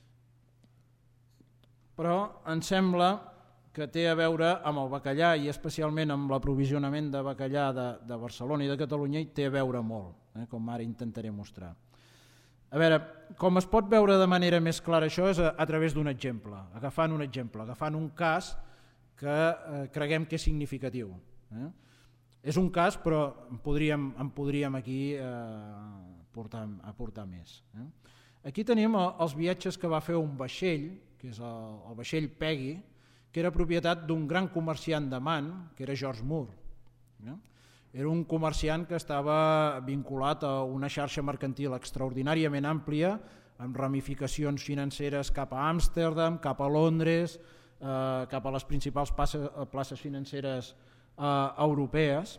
però em sembla que té a veure amb el bacallà i especialment amb l'aprovisionament de bacallà de Barcelona i de Catalunya i té a veure molt, com ara intentaré mostrar. A veure, com es pot veure de manera més clara això és a través d'un exemple, agafant un cas que creguem que és significatiu. És un cas, però en podríem aquí aportar més. Aquí tenim els viatges que va fer un vaixell, que és el vaixell Peggy, que era propietat d'un gran comerciant de Man, que era George Moore. Era un comerciant que estava vinculat a una xarxa mercantil extraordinàriament àmplia, amb ramificacions financeres cap a Amsterdam, cap a Londres, cap a les principals places financeres europees.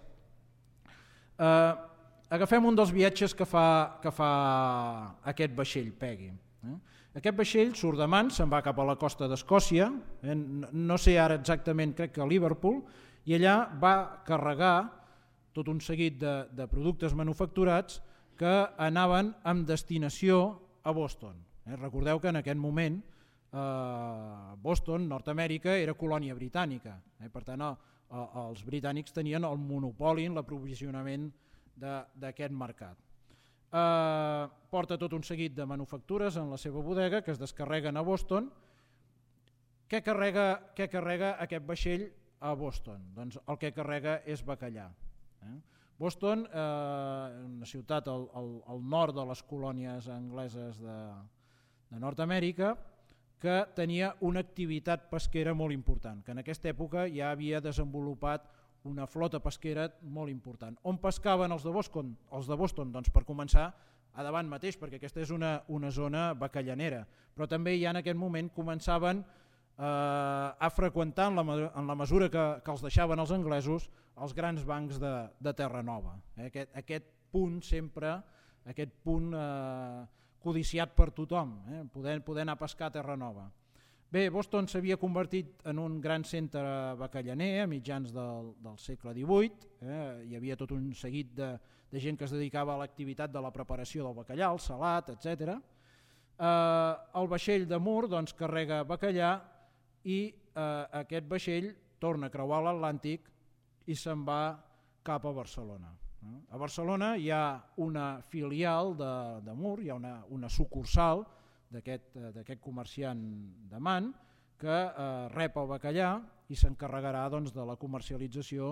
Agafem un dels viatges que fa aquest vaixell Peggy. Aquest vaixell surt de Man, se'n va cap a la costa d'Escòcia, no sé ara exactament, crec que a Liverpool, i allà va carregar tot un seguit de productes manufacturats que anaven amb destinació a Boston. Recordeu que en aquest moment Boston, Nord-Amèrica, era colònia britànica. Per tant, els britànics tenien el monopoli en l'aprovisionament d'aquest mercat. Porta tot un seguit de manufactures en la seva bodega que es descarreguen a Boston. Què carrega aquest vaixell a Boston? Doncs el que carrega és bacallà. Boston, una ciutat al nord de les colònies angleses de Nord-Amèrica, que tenia una activitat pesquera molt important, que en aquesta època ja havia desenvolupat una flota pesquera molt important. On pescaven els de Boston? Doncs per començar a davant mateix, perquè aquesta és una zona bacallanera, però també ja en aquest moment començaven a freqüentar, en la mesura que els deixaven els anglesos, els grans bancs de Terra Nova. Aquest punt sempre, aquest punt codiciat per tothom, poder anar a pescar a Terra Nova. Bé, Boston s'havia convertit en un gran centre bacallaner a mitjans del segle XVIII, hi havia tot un seguit de gent que es dedicava a l'activitat de la preparació del bacallà, el salat, etc. El vaixell de Moore carrega bacallà i aquest vaixell torna a creuar l'Atlàntic i se'n va cap a Barcelona. A Barcelona hi ha una filial de Moore, hi ha una sucursal d'aquest comerciant de Man que rep el bacallà i s'encarregarà de la comercialització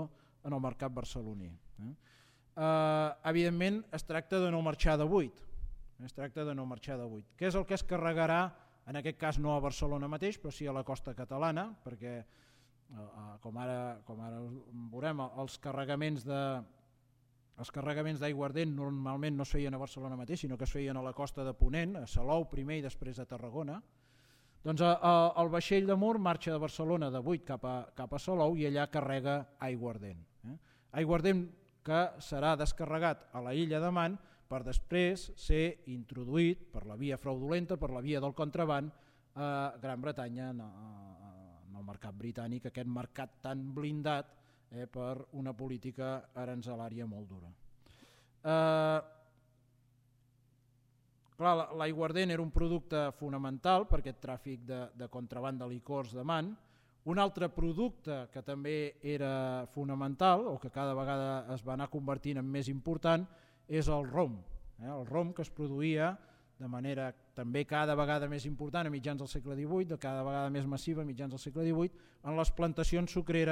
en el mercat barceloní. Evidentment es tracta de no marxar de buit. Què és el que es carregarà, en aquest cas no a Barcelona mateix, però sí a la costa catalana, perquè com ara veurem, els carregaments d'aiguardent normalment no es feien a Barcelona mateix, sinó que es feien a la costa de Ponent, a Salou primer i després a Tarragona. Doncs el vaixell de Mur marxa de Barcelona de Buit cap a Salou i allà carrega aiguardent. Aiguardent que serà descarregat a la illa de Man per després ser introduït per la via fraudulenta, per la via del contraban a Gran Bretanya, en el mercat britànic, aquest mercat tan blindat per una política aranzelària molt dura. L'aiguardent era un producte fonamental per aquest tràfic de contraban de licors de Man. Un altre producte que també era fonamental o que cada vegada es va anar convertint en més important és el rom. El rom que es produïa de manera també cada vegada més important a mitjans del segle XVIII, de cada vegada més massiva a mitjans del segle XVIII, en les plantacions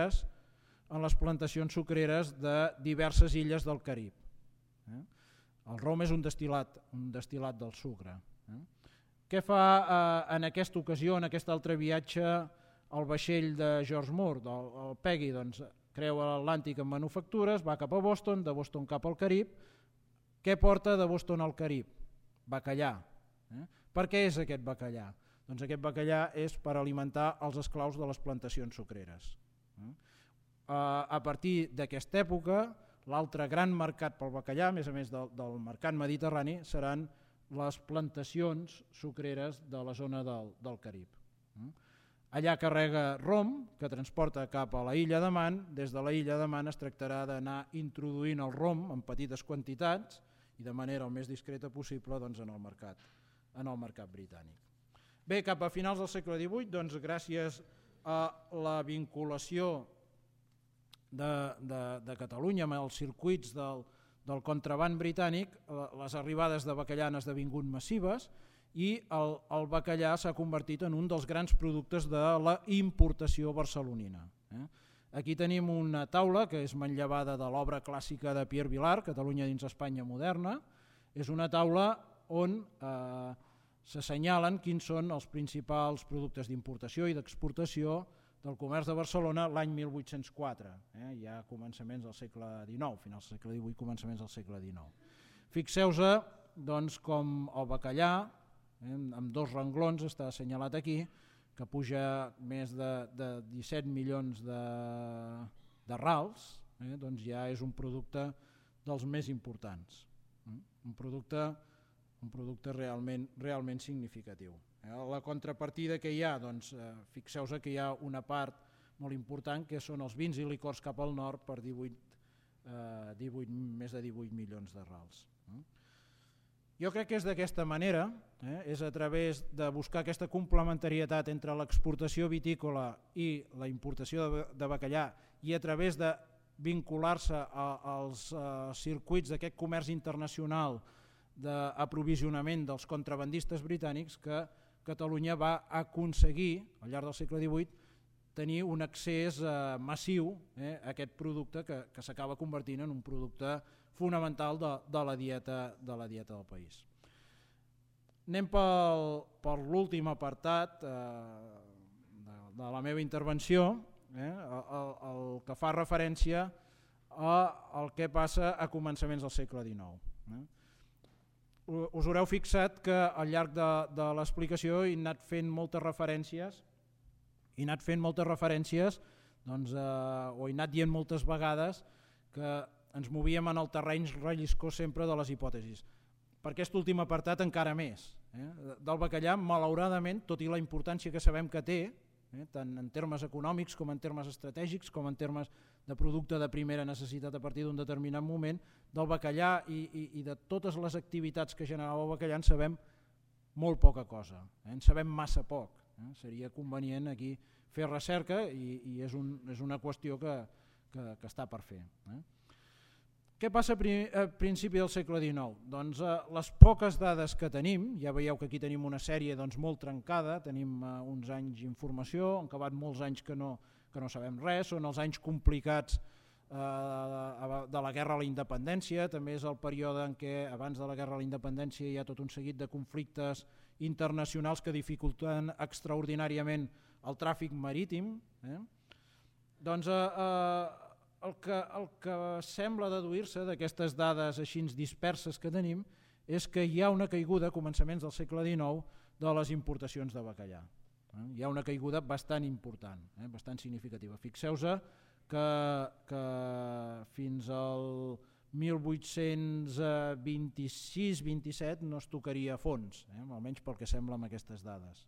sucreres de diverses illes del Carib. El rom és un destil·lat del sucre. Què fa en aquesta ocasió, en aquest altre viatge, el vaixell de George Moore, el Peggy? Doncs creua l'Atlàntic en manufactures, va cap a Boston, de Boston cap al Carib. Què porta de Boston al Carib? Bacallà. Per què és aquest bacallà? Doncs aquest bacallà és per alimentar els esclaus de les plantacions sucreres. A partir d'aquesta època, l'altre gran mercat pel bacallà, a més del mercat mediterrani, seran les plantacions sucreres de la zona del Carib. Allà carrega rom, que transporta cap a la illa de Man. Des de la illa de Man es tractarà d'anar introduint el rom en petites quantitats i de manera el més discreta possible en el mercat britànic. Bé, cap a finals del segle XVIII, gràcies a la vinculació de Catalunya amb els circuits del contraban britànic, les arribades de bacallà han esdevingut massives i el bacallà s'ha convertit en un dels grans productes de la importació barcelonina. Aquí tenim una taula que és manllevada de l'obra clàssica de Pierre Vilar, Catalunya dins Espanya moderna. És una taula on s'assenyalen quins són els principals productes d'importació i d'exportació del comerç de Barcelona l'any 1804, ja començaments del segle XIX, finals del segle XVIII, començaments del segle XIX. Fixeu-se com el bacallà, amb dos renglons, està assenyalat aquí, que puja més de 17 milions de rals, doncs ja és un producte dels més importants, un producte realment significatiu. La contrapartida que hi ha, doncs, fixeu-se que hi ha una part molt important que són els vins i licors cap al nord per més de 18 milions de rals. Jo crec que és d'aquesta manera, és a través de buscar aquesta complementarietat entre l'exportació vitícola i la importació de bacallà i a través de vincular-se als circuits d'aquest comerç internacional d'aprovisionament dels contrabandistes britànics que Catalunya va aconseguir al llarg del segle XVIII tenir un accés massiu a aquest producte que s'acaba convertint en un producte fonamental de la dieta del país. Anem per l'últim apartat de la meva intervenció, el que fa referència al que passa a començaments del segle XIX. Us haureu fixat que al llarg de l'explicació he anat fent moltes referències o he anat dient moltes vegades que ens movíem en el terreny relliscós sempre de les hipòtesis. Per aquest últim apartat encara més. Del bacallà, malauradament, tot i la importància que sabem que té, tant en termes econòmics com en termes estratègics, com en termes de producte de primera necessitat a partir d'un determinat moment, del bacallà i de totes les activitats que generava el bacallà en sabem molt poca cosa, en sabem massa poc. Seria convenient aquí fer recerca i és una qüestió que està per fer. Què passa a principi del segle XIX? Doncs les poques dades que tenim, ja veieu que aquí tenim una sèrie molt trencada, tenim uns anys d'informació, han acabat molts anys que no sabem res, són els anys complicats de la guerra a la independència, també és el període en què abans de la guerra a la independència hi ha tot un seguit de conflictes internacionals que dificulten extraordinàriament el tràfic marítim. Doncs el que sembla deduir-se d'aquestes dades així disperses que tenim és que hi ha una caiguda a començaments del segle XIX de les importacions de bacallà. Hi ha una caiguda bastant important, bastant significativa. Fixeu-vos que fins al 1826-27 no es tocaria a fons, almenys pel que sembla amb aquestes dades.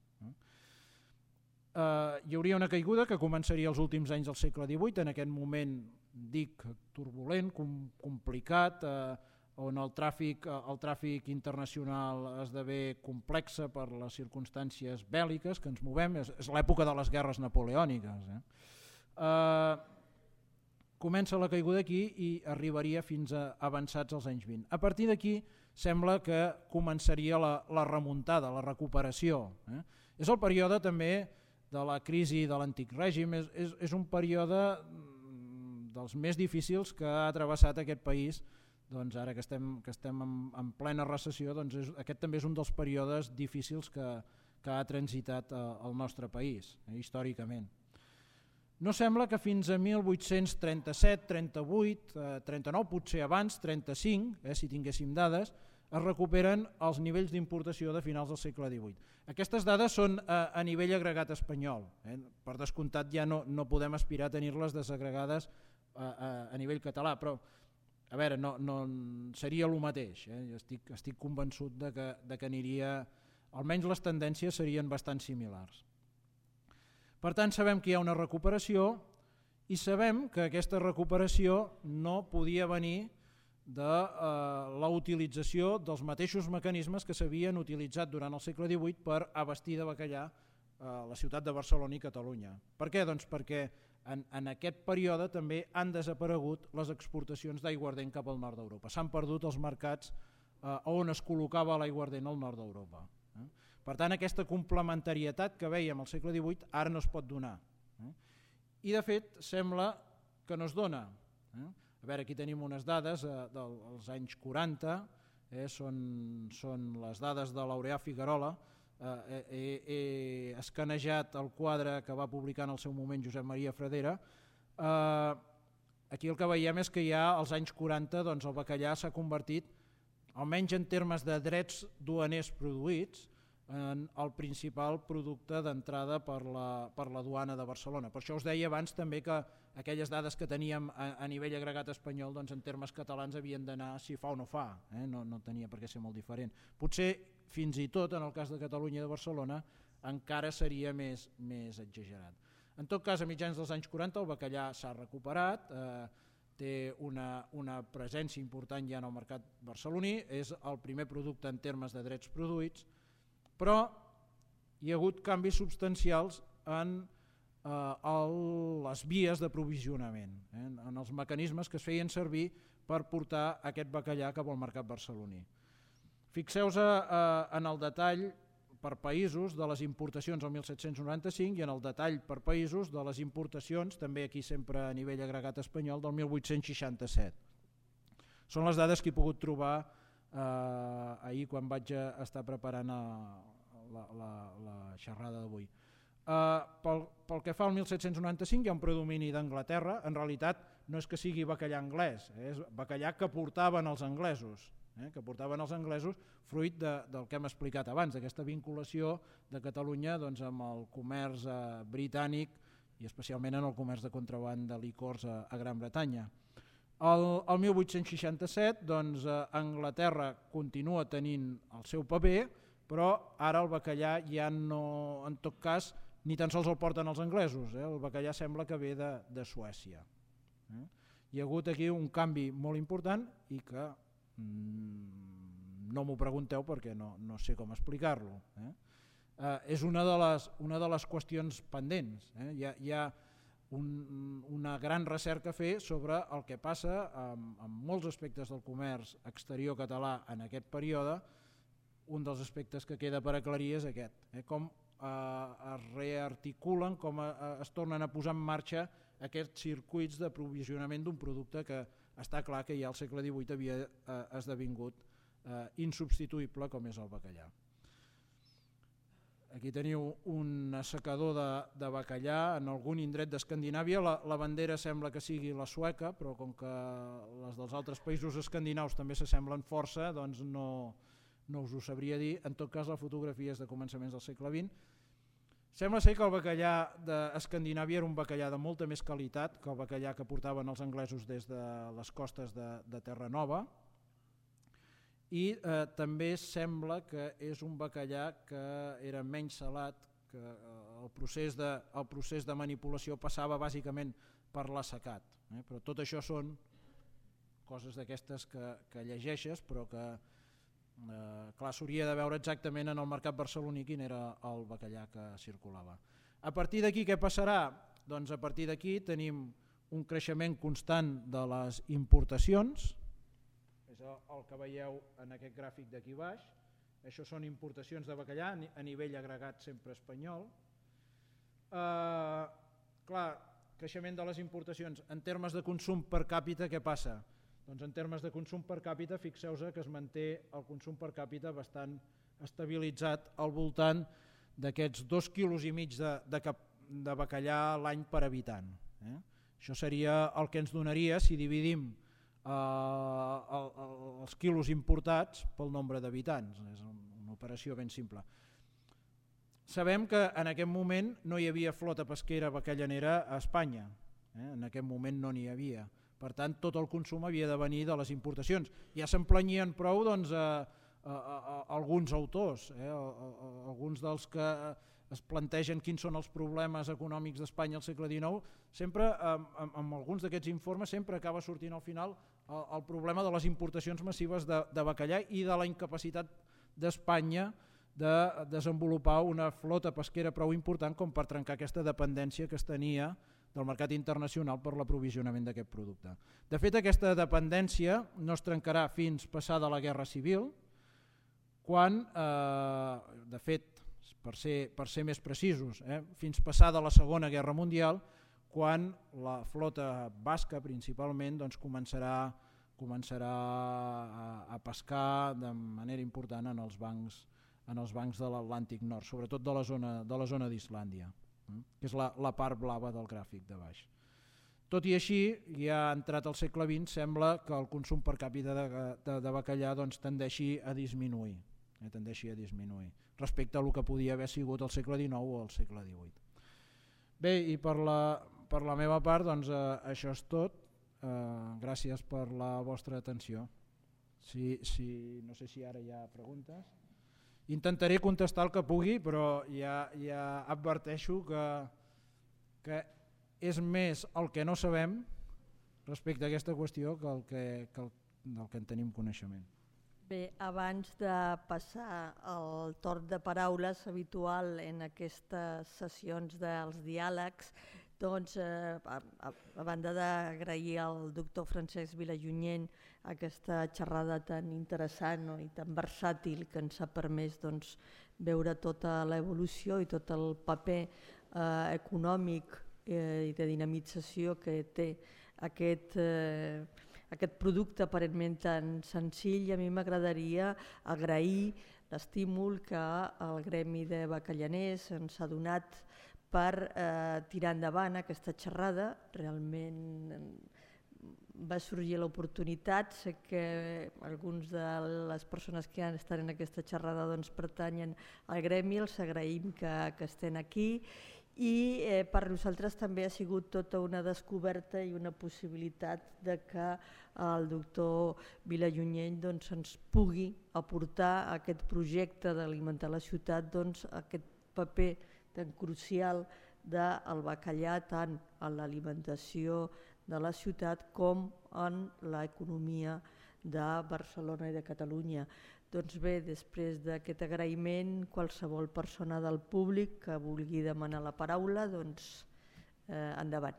Hi hauria una caiguda que començaria els últims anys del segle XVIII, en aquest moment, dic, turbulent, complicat, on el tràfic internacional esdevé complexa per les circumstàncies bèl·liques que ens movem, és l'època de les guerres napoleòniques. Comença la caiguda aquí i arribaria fins a avançats als anys 20. A partir d'aquí sembla que començaria la remuntada, la recuperació. És el període també de la crisi de l'antic règim, és un període dels més difícils que ha travessat aquest país. Doncs ara que estem en plena recessió, doncs aquest també és un dels períodes difícils que ha transitat el nostre país, històricament. No sembla que fins a 1837, 38, 39, potser abans, 35, si tinguéssim dades, es recuperen els nivells d'importació de finals del segle XVIII. Aquestes dades són a nivell agregat espanyol. Per descomptat ja no podem aspirar a tenir-les desagregades a nivell català, però a veure, no seria el mateix. Estic convençut de que aniria, almenys les tendències serien bastant similars. Per tant, sabem que hi ha una recuperació i sabem que aquesta recuperació no podia venir de la utilització dels mateixos mecanismes que s'havien utilitzat durant el segle XVIII per abastir de bacallà la ciutat de Barcelona i Catalunya. Per què? Doncs perquè en aquest període també han desaparegut les exportacions d'aiguardent cap al nord d'Europa. S'han perdut els mercats on es col·locava l'aiguardent al nord d'Europa. Per tant, aquesta complementarietat que vèiem al segle XVIII ara no es pot donar. I de fet sembla que no es dona. A veure, aquí tenim unes dades dels anys 40, són les dades de Laureà Figuerola. He escanejat el quadre que va publicar en el seu moment Josep Maria Fradera. Aquí el que veiem és que ja als anys 40 el bacallà s'ha convertit, almenys en termes de drets duaners produïts, en el principal producte d'entrada per la duana de Barcelona. Per això us deia abans també que aquelles dades que teníem a nivell agregat espanyol en termes catalans havien d'anar si fa o no fa, no tenia per què ser molt diferent. Potser fins i tot en el cas de Catalunya i de Barcelona encara seria més exagerat. En tot cas, a mitjans dels anys 40 el bacallà s'ha recuperat, té una presència important ja en el mercat barceloní, és el primer producte en termes de drets produïts, però hi ha hagut canvis substancials en les vies d'aprovisionament, en els mecanismes que es feien servir per portar aquest bacallà cap al mercat barceloní. Fixeu-vos en el detall per països de les importacions al 1795 i en el detall per països de les importacions, també aquí sempre a nivell agregat espanyol, del 1867. Són les dades que he pogut trobar ahir quan vaig estar preparant la xerrada d'avui. Pel que fa al 1795 hi ha un predomini d'Anglaterra, en realitat no és que sigui bacallà anglès, és bacallà que portaven els anglesos, fruit del que hem explicat abans, d'aquesta vinculació de Catalunya amb el comerç britànic i especialment en el comerç de contraban de licors a Gran Bretanya. El 1867 Anglaterra continua tenint el seu paper, però ara el bacallà ja no, en tot cas, ni tan sols el porten els anglesos, el bacallà sembla que ve de Suècia. Hi ha hagut aquí un canvi molt important i que no m'ho pregunteu perquè no sé com explicar-lo. És una de les qüestions pendents. Hi ha una gran recerca a fer sobre el que passa amb molts aspectes del comerç exterior català en aquest període. Un dels aspectes que queda per aclarir és aquest, com es articulen com es tornen a posar en marxa aquests circuits d'aprovisionament d'un producte que està clar que ja al segle XVIII havia esdevingut insubstituïble com és el bacallà. Aquí teniu un assecador de bacallà en algun indret d'Escandinàvia. La bandera sembla que sigui la sueca, però com que les dels altres països escandinaus també s'assemblen força, doncs no us ho sabria dir. En tot cas, la fotografia és de començaments del segle XX. Sembla ser que el bacallà d'Escandinàvia era un bacallà de molta més qualitat que el bacallà que portaven els anglesos des de les costes de Terranova, i també sembla que és un bacallà que era menys salat, que el procés de manipulació passava bàsicament per l'assecat. Però tot això són coses d'aquestes que llegeixes, però que clar, s'hauria de veure exactament en el mercat barceloní quin era el bacallà que circulava. A partir d'aquí què passarà? Doncs a partir d'aquí tenim un creixement constant de les importacions, és el que veieu en aquest gràfic d'aquí baix. Això són importacions de bacallà a nivell agregat sempre espanyol. Clar, creixement de les importacions. En termes de consum per càpita, què passa? Doncs en termes de consum per càpita, fixeu-vos que es manté el consum per càpita bastant estabilitzat al voltant d'aquests 2,5 quilos de bacallà l'any per habitant. Això seria el que ens donaria si dividim els quilos importats pel nombre d'habitants. És una operació ben simple. Sabem que en aquest moment no hi havia flota pesquera bacallanera a Espanya. En aquest moment no n'hi havia. Per tant, tot el consum havia de venir de les importacions. Ja se'n planyien prou alguns autors, alguns dels que es plantegen quins són els problemes econòmics d'Espanya al segle XIX, sempre, amb alguns d'aquests informes, sempre acaba sortint al final el problema de les importacions massives de bacallà i de la incapacitat d'Espanya de desenvolupar una flota pesquera prou important com per trencar aquesta dependència que es tenia del mercat internacional per l'aprovisionament d'aquest producte. De fet, aquesta dependència no es trencarà fins passada la Guerra Civil, quan, de fet, per ser més precisos, fins passada la Segona Guerra Mundial, quan la flota basca principalment començarà a pescar de manera important en els bancs de l'Atlàntic Nord, sobretot de la zona d'Islàndia, que és la part blava del gràfic de baix. Tot i així, ja entrat al segle XX, sembla que el consum per càpita de bacallà tendeixi a disminuir respecte a el que podia haver sigut al segle XIX o al segle XVIII. Bé, i per la meva part, això és tot. Gràcies per la vostra atenció. No sé si ara hi ha preguntes. Intentaré contestar el que pugui, però ja adverteixo que és més el que no sabem respecte a aquesta qüestió que del que en tenim coneixement. Bé, abans de passar el torn de paraules habitual en aquestes sessions dels diàlegs, doncs, a banda d'agrair al doctor Francesc Vilajunyent aquesta xerrada tan interessant i tan versàtil que ens ha permès veure tota l'evolució i tot el paper econòmic i de dinamització que té aquest producte aparentment tan senzill, i a mi m'agradaria agrair l'estímul que el gremi de bacallaners ens ha donat per tirar endavant aquesta xerrada. Realment va sorgir l'oportunitat, sé que alguns de les persones que estan en aquesta xerrada pertanyen al gremi, els agraïm que estem aquí, i per nosaltres també ha sigut tota una descoberta i una possibilitat de que el doctor Vilajunyent ens pugui aportar a aquest projecte d'alimentar la ciutat aquest paper tan crucial del bacallà tant en l'alimentació de la ciutat com en l'economia de Barcelona i de Catalunya. Doncs bé, després d'aquest agraïment, qualsevol persona del públic que vulgui demanar la paraula, endavant.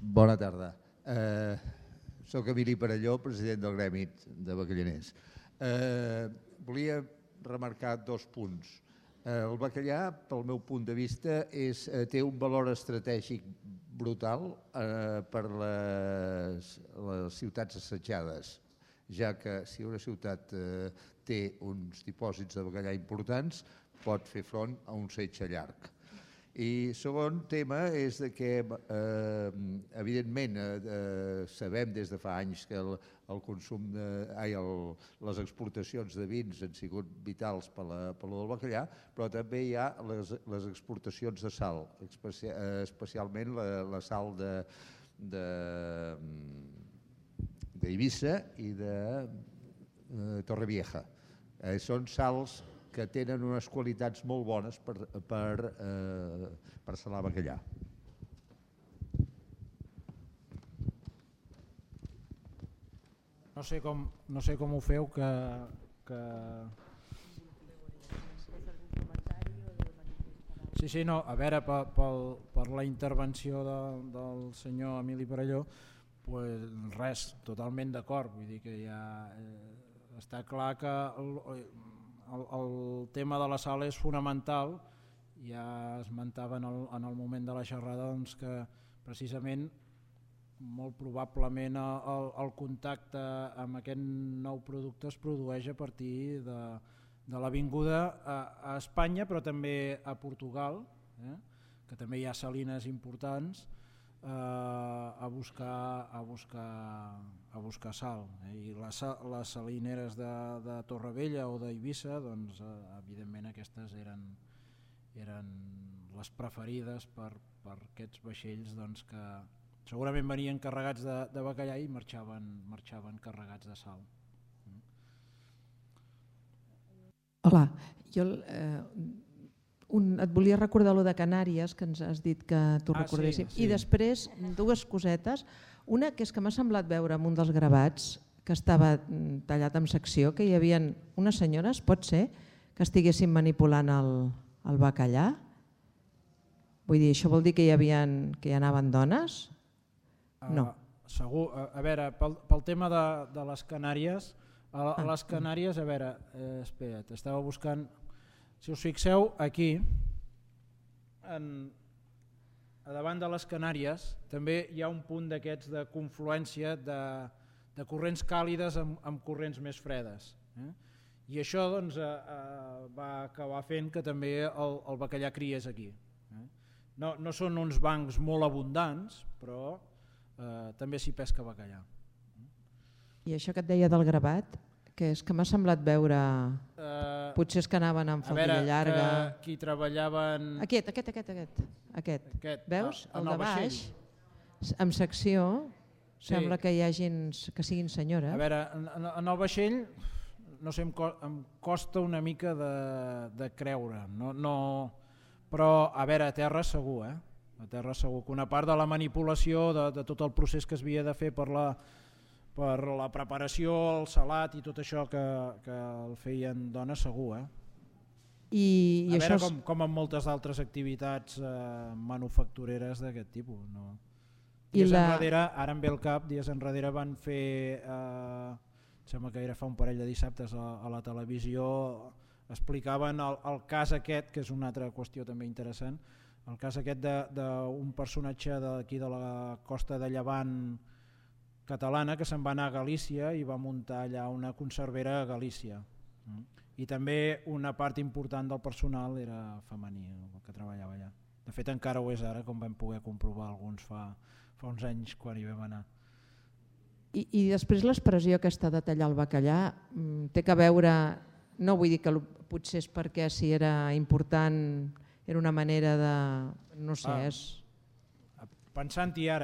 Bona tarda. Soc Emili Perelló, president del Gremi de Bacallaners. Volia remarcar 2 punts. El bacallà, pel meu punt de vista, té un valor estratègic brutal per les ciutats assetjades, ja que si una ciutat té uns dipòsits de bacallà importants, pot fer front a un setge llarg. I segon tema és que, evidentment, sabem des de fa anys que les exportacions de vins han sigut vitals per lo del bacallà, però també hi ha les exportacions de sal, especialment la sal d'Eivissa i de Torrevieja. Són sals que tenen unes qualitats molt bones per salar bacallà. No sé com ho feu que... Sí, no, a veure, per la intervenció del senyor Emili Perelló, res, totalment d'acord, vull dir que ja està clar que el tema de la sal és fonamental. Ja esmentava en el moment de la xerrada que precisament molt probablement el contacte amb aquest nou producte es produeix a partir de l'avinguda a Espanya, però també a Portugal, que també hi ha salines importants, a buscar sal. I les salineres de Torrevella o d'Eivissa, doncs, evidentment aquestes eren les preferides per aquests vaixells que segurament venien carregats de bacallà i marxaven carregats de sal. Hola, jo et volia recordar lo de Canàries, que ens has dit que t'ho recordéssim, i després 2 cosetes. Una que és que m'ha semblat veure en un dels gravats que estava tallat en secció, que hi havia unes senyores, pot ser, que estiguessin manipulant el bacallà? Vull dir, això vol dir que hi anaven dones? No. Segur. A veure, pel tema de les Canàries, a les Canàries, a veure, espera't, estava buscant... Si us fixeu, aquí, a davant de les Canàries, també hi ha un punt d'aquests de confluència de corrents càlides amb corrents més fredes. I això va acabar fent que també el bacallà criés aquí. No són uns bancs molt abundants, però també s'hi pesca bacallà. I això que et deia del gravat, que és que m'ha semblat veure... Potser és que anaven amb faldilla llarga... A veure, qui treballaven... Aquest. Veus? El de baix, amb secció, sembla que hi hagin, que siguin senyores. A veure, en el vaixell, no sé, em costa una mica de creure, però a veure, a terra segur, a terra segur que una part de la manipulació, de tot el procés que es havia de fer per la preparació, el salat i tot això que el feien dones, segur. A veure, com en moltes altres activitats manufactureres d'aquest tipus. Ara em ve el cap, dies enrere van fer, sembla que era fa un parell de dissabtes a la televisió, explicaven el cas aquest, que és una altra qüestió també interessant, el cas aquest d'un personatge d'aquí de la costa de Llevant catalana que se'n va anar a Galícia i va muntar allà una conservera a Galícia. I també una part important del personal era femení, el que treballava allà. De fet encara ho és ara, com vam poder comprovar alguns fa uns anys quan hi vam anar. I després l'expressió aquesta de tallar el bacallà té que veure, no vull dir que potser és perquè si era important, era una manera de, no sé, és... Pensant-hi ara,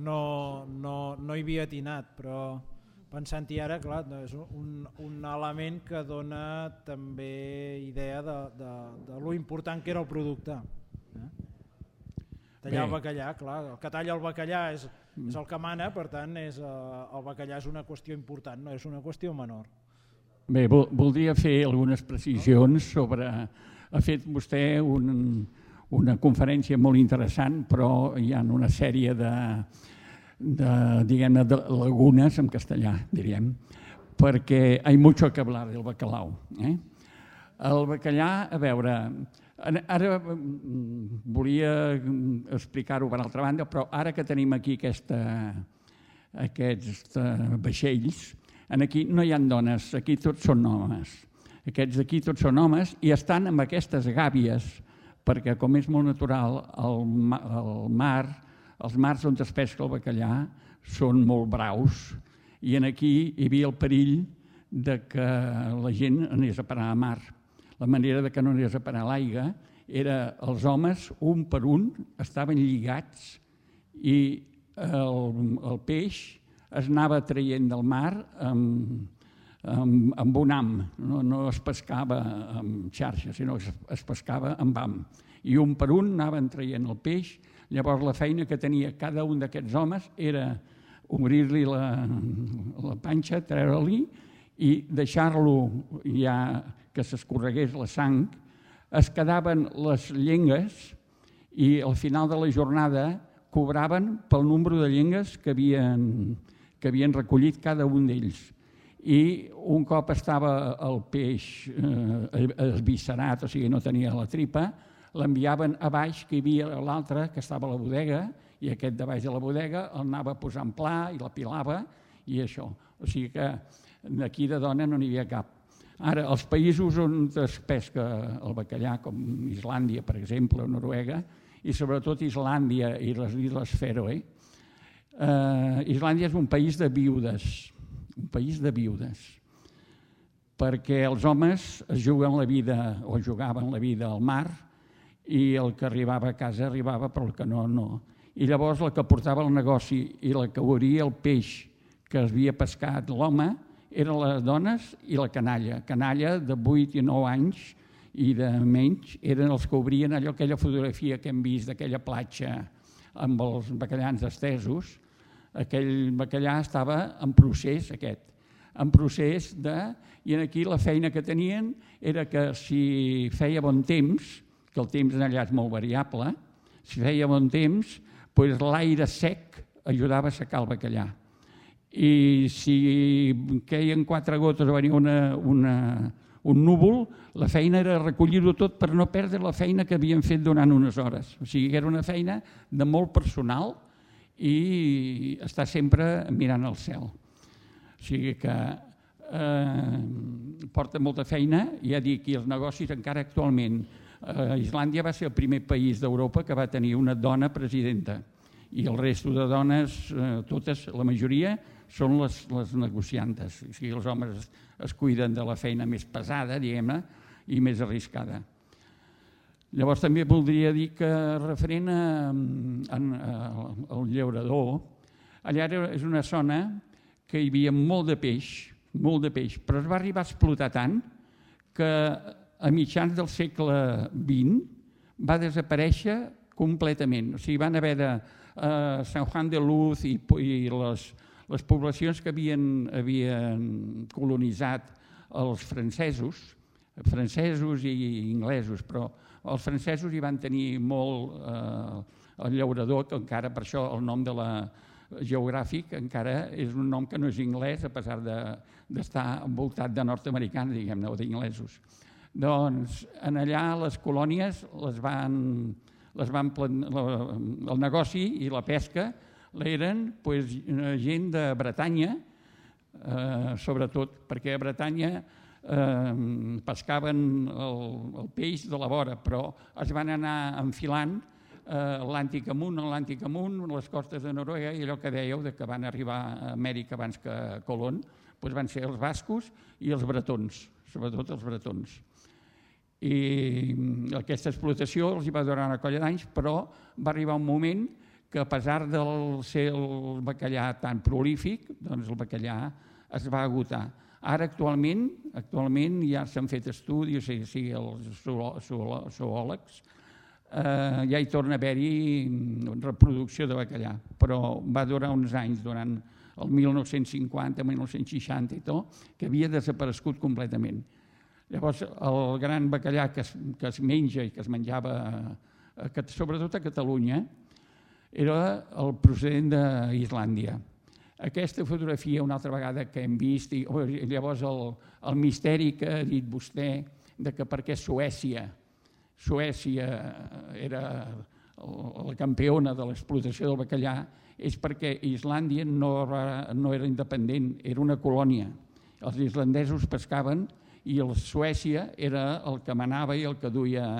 no hi havia atinat, però pensant-hi ara, clar, és un element que dona també idea de lo important que era el producte. Tallar el bacallà, clar, el que talla el bacallà és el que mana, per tant el bacallà és una qüestió important, no és una qüestió menor. Bé, voldria fer algunes precisions sobre... Ha fet vostè una conferència molt interessant, però hi ha una sèrie diguem-ne, de lagunes, en castellà, diríem, perquè hi ha mucho que hablar del bacalao. El bacallà, a veure, ara volia explicar-ho per altra banda, però ara que tenim aquí aquests vaixells, aquí no hi ha dones, aquí tots són homes. Aquests d'aquí tots són homes i estan amb aquestes gàbies, perquè com és molt natural, els mars on es pesca el bacallà són molt braus i aquí hi havia el perill que la gent anés a parar a mar. La manera que no anés a parar a l'aigua era els homes, un per un, estaven lligats i el peix es anava traient del mar amb un ham. No es pescava amb xarxa, sinó que es pescava amb ham. I un per un anaven traient el peix. Llavors la feina que tenia cada un d'aquests homes era obrir-li la panxa, treure-li i deixar-lo ja que s'escorregués la sang. Es quedaven les llengues i al final de la jornada cobraven pel nombre de llengues que havien recollit cada un d'ells. I un cop estava el peix esviscerat, o sigui, no tenia la tripa, l'enviaven a baix, que hi havia l'altre, que estava a la bodega, i aquest de baix de la bodega el anava posant pla i la pilava, i això. O sigui que d'aquí de dona no n'hi havia cap. Ara, els països on es pesca el bacallà, com Islàndia, per exemple, o Noruega, i sobretot Islàndia i les Illes Fèroe, Islàndia és un país de viudes, perquè els homes es juguen la vida, o jugaven la vida al mar, i el que arribava a casa arribava, però el que no, no. I llavors la que portava el negoci i la que obria el peix que havia pescat l'home eren les dones i la canalla. Canalla de 8 i 9 anys i de menys eren els que obrien aquella fotografia que hem vist d'aquella platja amb els bacallans estesos. Aquell bacallà estava en procés, i aquí la feina que tenien era que si feia bon temps, que el temps allà és molt variable, si feia bon temps, l'aire sec ajudava a secar el bacallà. I si queien 4 gotes o venia un núvol, la feina era recollir-ho tot per no perdre la feina que havien fet durant unes hores. O sigui, era una feina de molt personal i estar sempre mirant al cel. O sigui que porta molta feina, ja dic, i els negocis encara actualment. Islàndia va ser el primer país d'Europa que va tenir una dona presidenta i el resto de dones, totes, la majoria, són les negociantes. O sigui, els homes es cuiden de la feina més pesada, diguem-ne, i més arriscada. Llavors també voldria dir que referent al llaurador, allà és una zona que hi havia molt de peix, però es va arribar a explotar tant que a mitjans del segle XX va desaparèixer completament. O sigui, van haver de Sant Juan de Luz i les poblacions que havien colonitzat els francesos i inglesos, però els francesos hi van tenir molt el llaurador, que encara per això el nom de la geogràfic encara és un nom que no és anglès, a pesar d'estar envoltat de nord-americans, diguem-ne, o d'inglesos. Doncs allà les colònies el negoci i la pesca eren gent de Bretanya, sobretot perquè a Bretanya pescaven el peix de la vora, però es van anar enfilant Atlàntic amunt, les costes de Noruega, i allò que dèieu que van arribar a Amèrica abans que Colón, van ser els bascos i els bretons, sobretot els bretons. I aquesta explotació els va durar una colla d'anys, però va arribar un moment que, a pesar de ser el bacallà tan prolífic, doncs el bacallà es va agotar. Ara, actualment ja s'han fet estudis, o sigui, els zoòlegs, ja hi torna a haver-hi reproducció de bacallà, però va durar uns anys, durant el 1950, 1960 i tot, que havia desaparegut completament. Llavors, el gran bacallà que es menja i que es menjava, sobretot a Catalunya, era el procedent d'Islàndia. Aquesta fotografia, una altra vegada que hem vist, i llavors el misteri que ha dit vostè de que perquè Suècia era la campiona de l'explotació del bacallà, és perquè Islàndia no era independent, era una colònia. Els islandesos pescaven i Suècia era el que manava i el que duia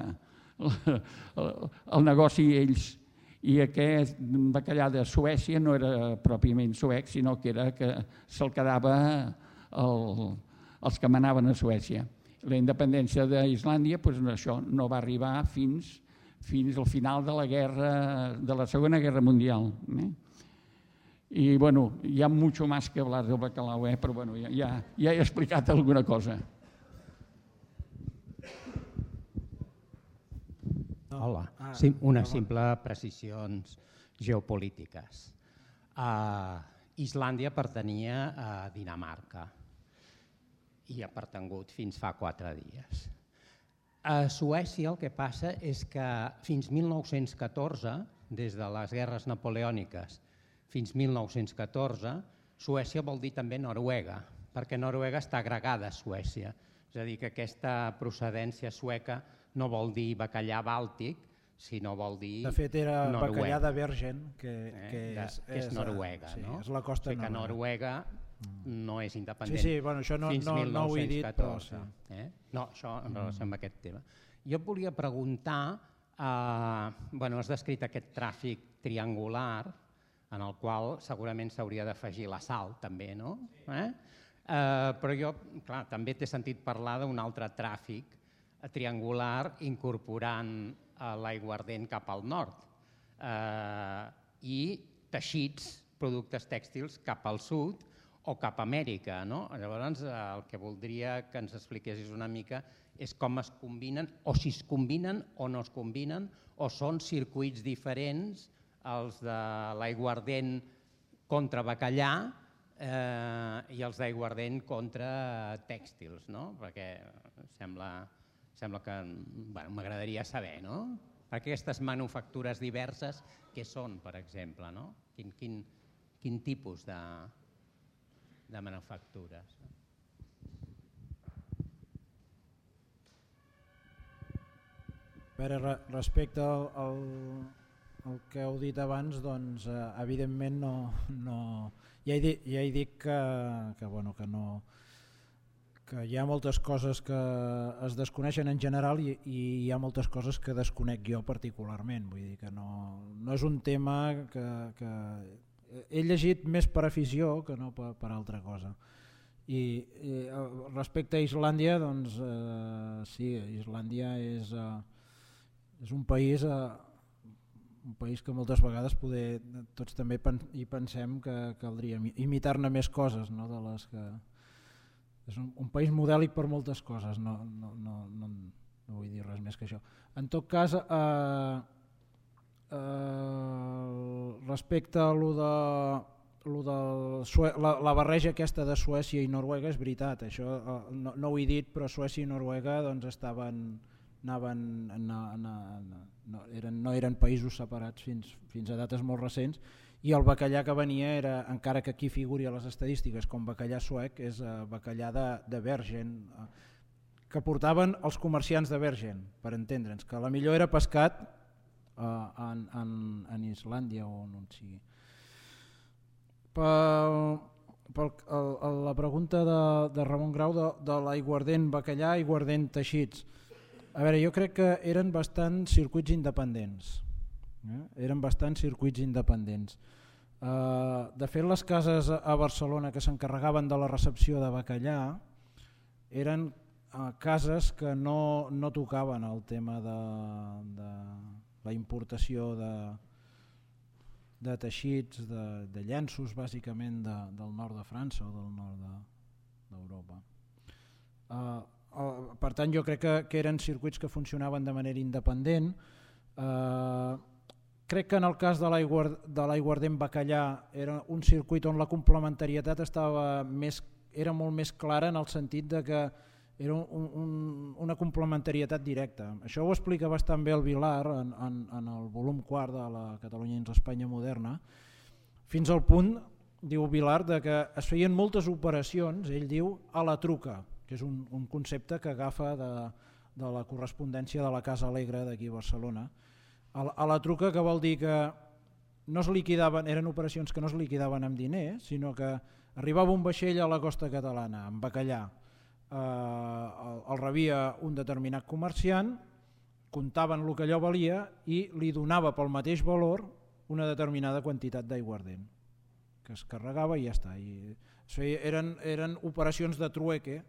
el negoci ells. I aquest bacallà de Suècia no era pròpiament suec, sinó que era que se'l quedava els que manaven a Suècia. La independència d'Islàndia, això no va arribar fins al final de la Segona Guerra Mundial. Y bueno, hi ha mucho más que hablar del bacalao, però bueno, ja he explicat alguna cosa. Hola, sí, unes simples precisions geopolítiques. Islàndia pertanyia a Dinamarca i ha pertangut fins fa 4 dies. A Suècia el que passa és que fins 1914, des de les guerres napoleòniques fins 1914, Suècia vol dir també Noruega, perquè Noruega està agregada a Suècia. És a dir, que aquesta procedència sueca no vol dir bacallà bàltic, sinó vol dir Noruega. De fet, era bacallà de Bergen, que és Noruega. És la costa nord. Noruega no és independent això no ho he dit, però sí. No, això en relació amb aquest tema. Jo et volia preguntar, has descrit aquest tràfic triangular, en el qual segurament s'hauria d'afegir la sal, també, no? Però jo, clar, també t'he sentit parlar d'un altre tràfic triangular incorporant l'aiguardent cap al nord i teixits, productes tèxtils cap al sud o cap a Amèrica. Llavors, el que voldria que ens expliquessis una mica és com es combinen, o si es combinen o no es combinen, o són circuits diferents els de l'aiguardent contra bacallà i els d'aiguardent contra tèxtils, perquè sembla que m'agradaria saber, perquè aquestes manufactures diverses, què són, per exemple? Quin tipus de manufactures? Respecte al que heu dit abans, doncs evidentment ja he dit que hi ha moltes coses que es desconeixen en general i hi ha moltes coses que desconec jo particularment. Vull dir que no és un tema que he llegit més per afició que no per altra cosa. I respecte a Islàndia, doncs sí, Islàndia és un país que moltes vegades tots també hi pensem que caldria imitar-ne més coses, de les que és un país modèlic per moltes coses, no vull dir res més que això. En tot cas, respecte a la barreja aquesta de Suècia i Noruega, és veritat, això no ho he dit, però Suècia i Noruega no eren països separats fins a dates molt recents, i el bacallà que venia era, encara que aquí figuri a les estadístiques com bacallà suec, és bacallà de Bergen, que portaven els comerciants de Bergen, per entendre'ns, que la millor era pescat en Islàndia o on sigui. La pregunta de Ramon Grau de l'aiguardent bacallà i aiguardent teixits. A veure, jo crec que eren bastants circuits independents. De fet, les cases a Barcelona que s'encarregaven de la recepció de bacallà eren cases que no tocaven el tema de la importació de teixits, de llenços, bàsicament del nord de França o del nord d'Europa. Per tant, jo crec que eren circuits que funcionaven de manera independent. Crec que en el cas de l'aiguardent bacallà era un circuit on la complementarietat era molt més clara, en el sentit de que era una complementarietat directa. Això ho explica bastant bé el Vilar en el volum 4 de la Catalunya dins l'Espanya moderna, fins al punt, diu Vilar, que es feien moltes operacions, ell diu, a la truca, que és un concepte que agafa de la correspondència de la Casa Alegre d'aquí a Barcelona. A la truca, que vol dir que no es liquidaven, eren operacions que no es liquidaven amb diners, sinó que arribava un vaixell a la costa catalana amb bacallà, el rebia un determinat comerciant, comptaven el que allò valia i li donava pel mateix valor una determinada quantitat d'aiguardent, que es carregava i ja està. Eren operacions de trueque,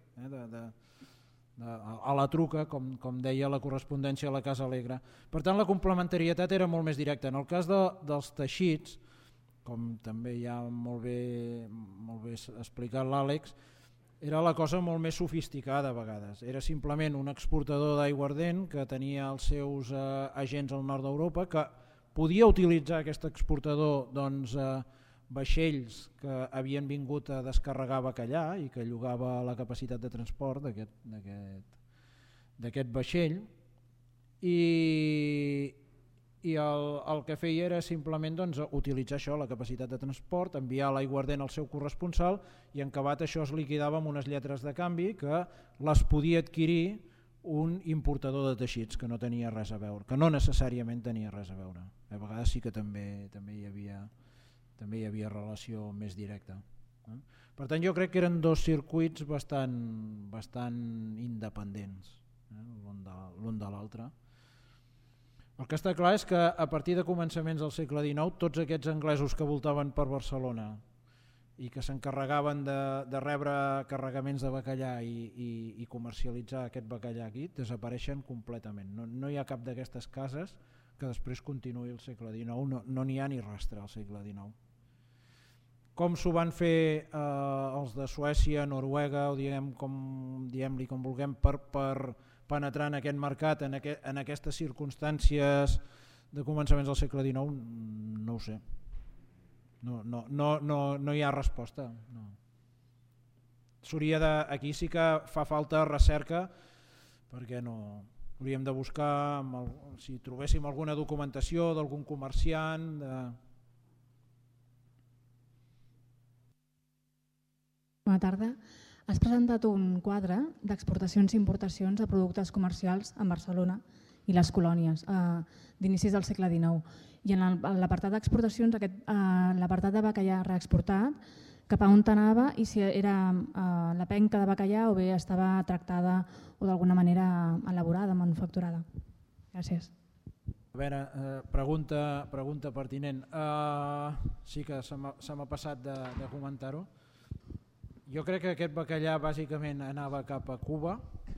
a la truca, com deia la correspondència a la Casa Alegre. Per tant, la complementarietat era molt més directa. En el cas dels teixits, com també ja molt bé explicat l'Àlex, era la cosa molt més sofisticada a vegades. Era simplement un exportador d'aiguardent que tenia els seus agents al nord d'Europa, que podia utilitzar aquest exportador vaixells que havien vingut a descarregar bacallà i que llogava la capacitat de transport d'aquest vaixell, i el que feia era simplement utilitzar això, la capacitat de transport, enviar l'aiguardent al seu corresponsal, i en acabat això es liquidava amb unes lletres de canvi que les podia adquirir un importador de teixits, que no tenia res a veure, que no necessàriament tenia res a veure. A vegades sí que també hi havia relació més directa. Per tant, jo crec que eren dos circuits bastant independents, l'un de l'altre. El que està clar és que a partir de començaments del segle XIX, tots aquests anglesos que voltaven per Barcelona i que s'encarregaven de rebre carregaments de bacallà i comercialitzar aquest bacallà aquí, desapareixen completament. No hi ha cap d'aquestes cases que després continuï el segle XIX, no n'hi ha ni rastre al segle XIX. Com s'ho van fer els de Suècia, Noruega, o diguem-li com vulguem, per penetrar en aquest mercat, en aquestes circumstàncies de començaments del segle XIX, no ho sé. No hi ha resposta. Aquí sí que fa falta recerca, perquè hauríem de buscar, si trobéssim alguna documentació d'algun comerciant. Bona tarda. Has presentat un quadre d'exportacions i importacions de productes comercials en Barcelona i les colònies d'inicis del segle XIX. I en l'apartat d'exportacions, l'apartat de bacallà reexportat, cap a on anava i si era la penca de bacallà o bé estava tractada o d'alguna manera elaborada, manufacturada. Gràcies. A veure, pregunta pertinent. Sí que se m'ha passat de comentar-ho. Jo crec que aquest bacallà bàsicament anava cap a Cuba,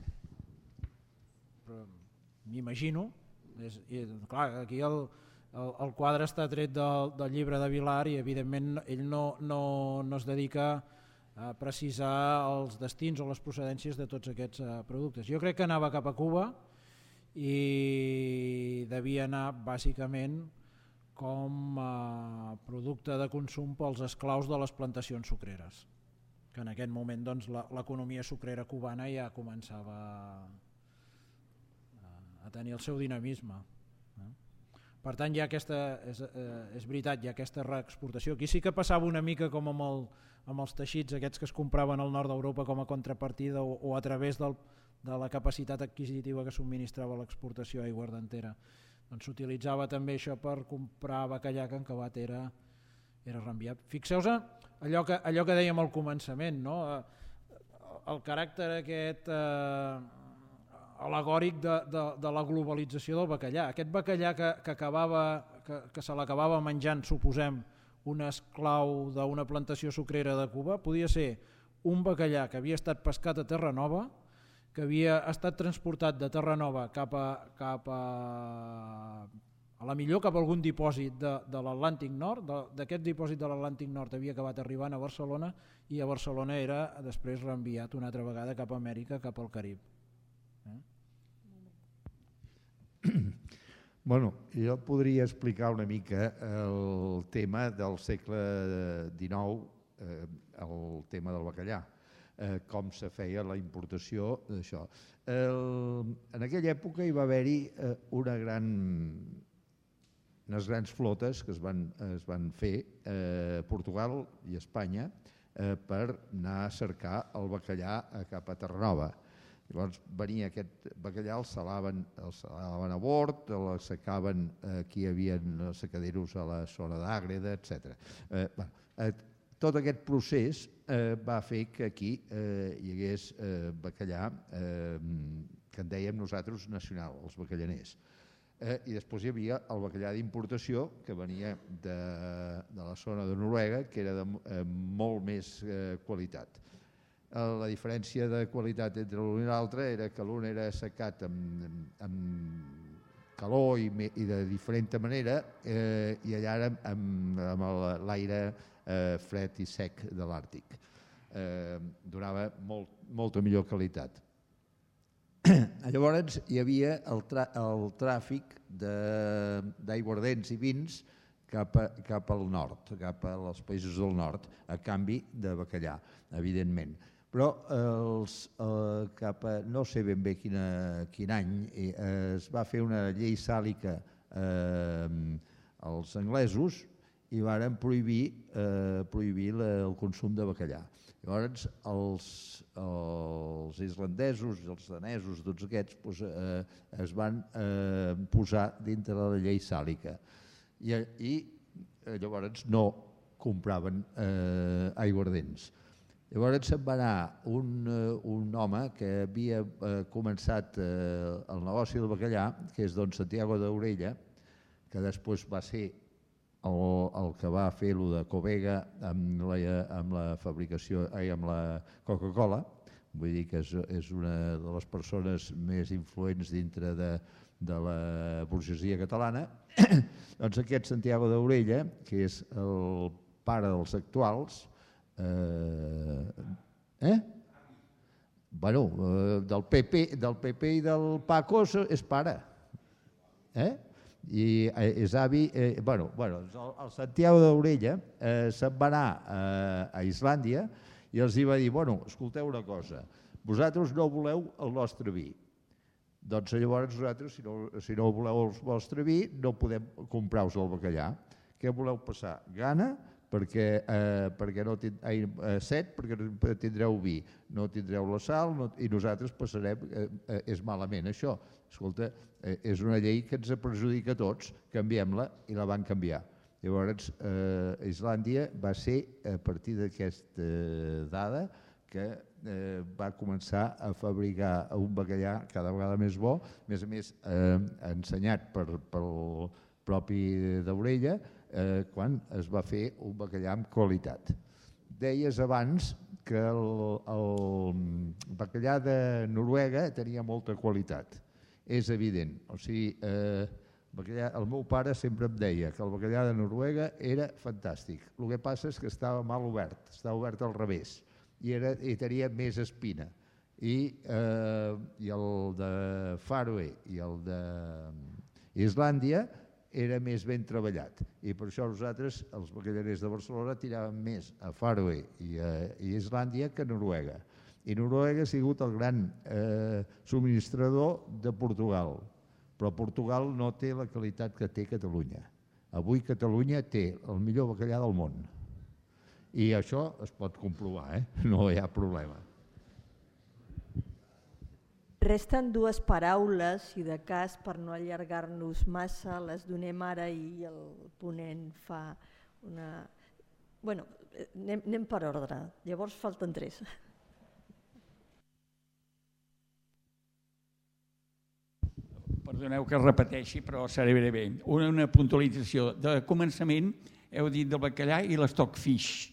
m'imagino. Clar, aquí el quadre està tret del llibre de Vilar i evidentment ell no es dedica a precisar els destins o les procedències de tots aquests productes. Jo crec que anava cap a Cuba i devia anar bàsicament com a producte de consum pels esclaus de les plantacions sucreres, que en aquest moment l'economia sucrera cubana ja començava a tenir el seu dinamisme. Per tant, és veritat, hi ha aquesta reexportació. Aquí sí que passava una mica com amb els teixits aquests que es compraven al nord d'Europa com a contrapartida o a través de la capacitat adquisitiva que subministrava l'exportació aiguardentera. Doncs s'utilitzava també això per comprar bacallà que en acabat era reenviat. Fixeu-vos allò que dèiem al començament, el caràcter aquest al·legòric de la globalització del bacallà. Aquest bacallà que se l'acabava menjant, suposem, un esclau d'una plantació sucrera de Cuba, podia ser un bacallà que havia estat pescat a Terranova, que havia estat transportat de Terranova cap a la millor cap a algun dipòsit de l'Atlàntic Nord. D'aquest dipòsit de l'Atlàntic Nord havia acabat arribant a Barcelona i a Barcelona era després reenviat una altra vegada cap a Amèrica, cap al Carib. Bueno, jo podria explicar una mica el tema del segle XIX, el tema del bacallà. com se feia la importació d'això. En aquella època hi va haver-hi unes grans flotes que es van fer a Portugal i Espanya per anar a cercar el bacallà cap a Terranova. Llavors venia aquest bacallà, el salaven a bord, l'assecaven, aquí hi havia assecaderos a la zona d'Àgreda, etc. Tot aquest procés va fer que aquí hi hagués bacallà que en dèiem nosaltres nacional, els bacallaners. I després hi havia el bacallà d'importació que venia de la zona de Noruega, que era de molt més qualitat. La diferència de qualitat entre l'un i l'altre era que l'un era assecat amb calor i de diferent manera i allà era amb l'aire fred i sec de l'Àrtic. Donava molta millor qualitat. Llavors hi havia el tràfic d'aiguardents i vins cap al nord, cap als països del nord, a canvi de bacallà, evidentment. Però no sé ben bé quin any es va fer una llei sàlica als anglesos i varen prohibir el consum de bacallà. Llavors els islandesos i els danesos, tots aquests, es van posar dintre de la llei sàlica i llavors no compraven aiguardents. Llavors se'n va anar un home que havia començat el negoci del bacallà, que és don Santiago d'Orella, que després va ser el que va fer lo de Covega amb la fabricació, amb la Coca-Cola, vull dir que és una de les persones més influents dintre de la burgesia catalana. Doncs aquest Santiago d'Orella, que és el pare dels actuals, del PP i del Paco és pare, i és avi. El Santiago d'Orella se'n va anar a Islàndia i els va dir, escolteu una cosa, vosaltres no voleu el nostre vi, doncs llavors nosaltres, si no voleu el vostre vi, no podem comprar-vos el bacallà. Què voleu passar? Gana? Perquè no set, perquè no tindreu vi, no tindreu la sal i nosaltres passarem, és malament això. Escolta, és una llei que ens perjudica a tots, canviem-la, i la van canviar. Llavors, Islàndia va ser, a partir d'aquesta dada, que va començar a fabricar un bacallà cada vegada més bo, a més ensenyat pel propi d'Orella, quan es va fer un bacallà amb qualitat. Deies abans que el bacallà de Noruega tenia molta qualitat. És evident. O sigui, el meu pare sempre em deia que el bacallà de Noruega era fantàstic. El que passa és que estava mal obert, estava obert al revés i tenia més espina. I el de Faroe i el d'Islàndia era més ben treballat i per això nosaltres, els bacallaners de Barcelona, tiràvem més a Faroe i a Islàndia que a Noruega. I Noruega ha sigut el gran subministrador de Portugal, però Portugal no té la qualitat que té Catalunya. Avui Catalunya té el millor bacallà del món i això es pot comprovar, no hi ha problema. Resten dues paraules, si de cas, per no allargar-nos massa, les donem ara i el ponent fa una... anem per ordre, llavors falten 3. Perdoneu que repeteixi, però seré bé. Una puntualització. De començament heu dit del bacallà i l'stockfish.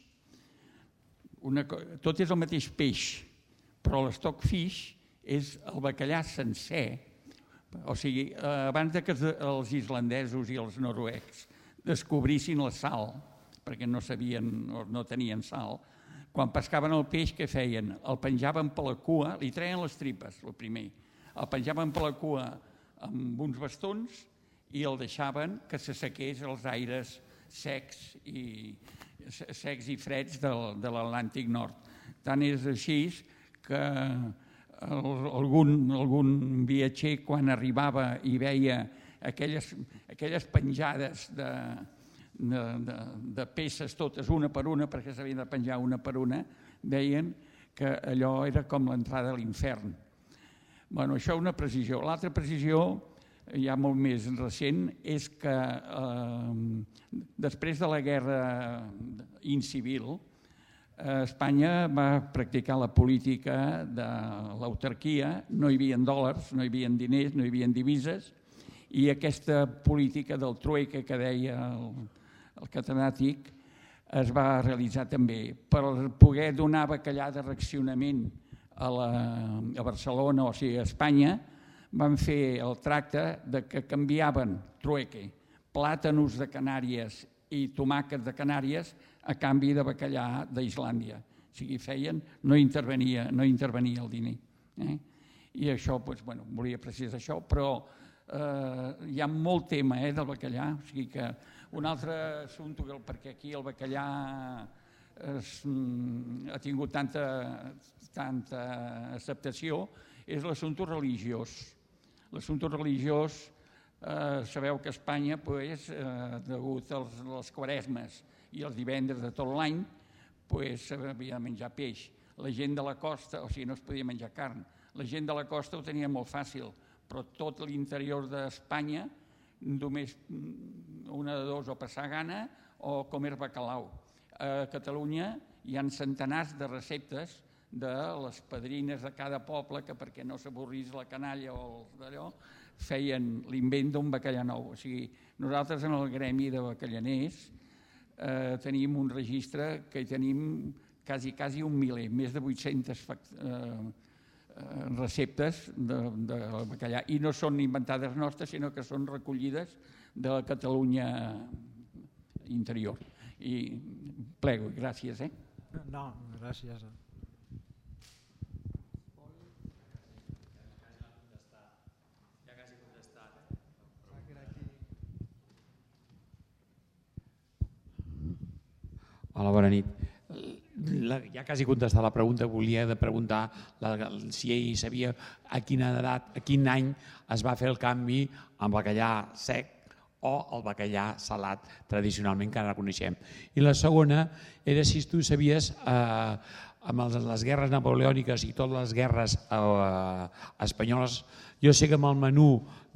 Tot és el mateix peix, però l'stockfish és el bacallà sencer. O sigui, abans que els islandesos i els noruecs descobrissin la sal, perquè no sabien o no tenien sal, quan pescaven el peix, què feien? El penjaven per la cua, li treien les tripes, el primer, el penjaven per la cua amb uns bastons i el deixaven que s'assequés als aires secs i freds de l'Atlàntic Nord. Tant és així que algun viatger, quan arribava i veia aquelles penjades de peces totes una per una, perquè s'havien de penjar una per una, veien que allò era com l'entrada a l'infern. Bueno, això és una precisió. L'altra precisió, ja molt més recent, és que després de la guerra incivil, Espanya va practicar la política de l'autarquia, no hi havia dòlars, no hi havia diners, no hi havia divises, i aquesta política del trueque que deia el catedràtic es va realitzar també per poder donar bacallà de reaccionament a Barcelona, o sigui a Espanya. Van fer el tracte de que canviaven trueque, plàtanos de Canàries i tomàquets de Canàries a canvi de bacallà d'Islàndia. O sigui, feien, no intervenia el diner. I això, volia precisar això, però hi ha molt tema del bacallà, o sigui que un altre assumpte, perquè aquí el bacallà ha tingut tanta acceptació, és l'assumpte religiós. L'assumpte religiós, sabeu que a Espanya, degut a les quaresmes i els divendres de tot l'any, s'havia de menjar peix. La gent de la costa, o sigui, no es podia menjar carn. La gent de la costa ho tenia molt fàcil, però tot l'interior d'Espanya, només una de dos, o passar gana o comer bacalao. A Catalunya hi ha centenars de receptes de les padrines de cada poble que, perquè no s'avorrís la canalla o d'allò, feien l'invent d'un bacallà nou. O sigui, nosaltres en el gremi de bacallaners tenim un registre que tenim quasi un miler, més de 800 receptes de bacallà, i no són inventades nostres, sinó que són recollides de la Catalunya interior. I plego, gràcies. No, gràcies. Hola, bona nit. Ja quasi contestat la pregunta, volia preguntar si ell sabia a quina edat, a quin any es va fer el canvi amb bacallà sec o el bacallà salat tradicionalment que ara coneixem. I la segona era si tu sabies, amb les guerres napoleòniques i totes les guerres espanyoles, jo sé que amb el menú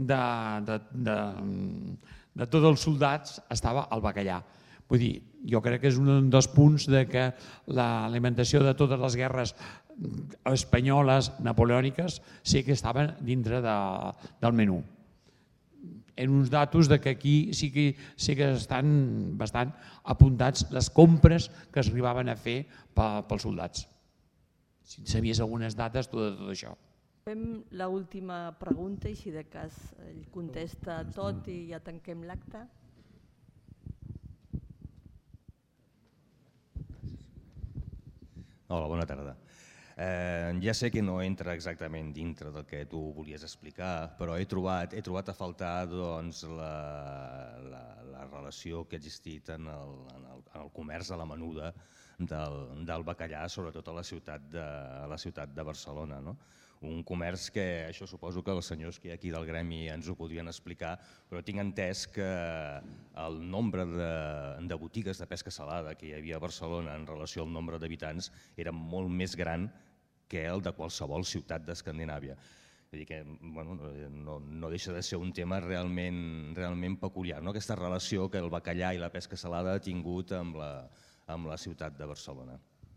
de tots els soldats estava el bacallà. Vull dir, jo crec que és un dels punts que l'alimentació de totes les guerres espanyoles, napoleòniques, sí que estaven dintre del menú. En uns datos que aquí sí que estan bastant apuntats les compres que es arribaven a fer pels soldats. Si sabies algunes dates de tot això. Fem l'última pregunta i si de cas ell contesta tot i ja tanquem l'acte. Hola, bona tarda. Ja sé que no entra exactament dintre del que tu volies explicar, però he trobat a faltar la relació que ha existit en el comerç a la menuda del bacallà, sobretot a la ciutat de Barcelona. Un comerç que això suposo que els senyors que hi ha aquí del gremi ens ho podrien explicar, però tinc entès que el nombre de botigues de pesca salada que hi havia a Barcelona en relació al nombre d'habitants era molt més gran que el de qualsevol ciutat d'Escandinàvia. Vull dir que no deixa de ser un tema realment peculiar, aquesta relació que el bacallà i la pesca salada ha tingut amb la ciutat de Barcelona.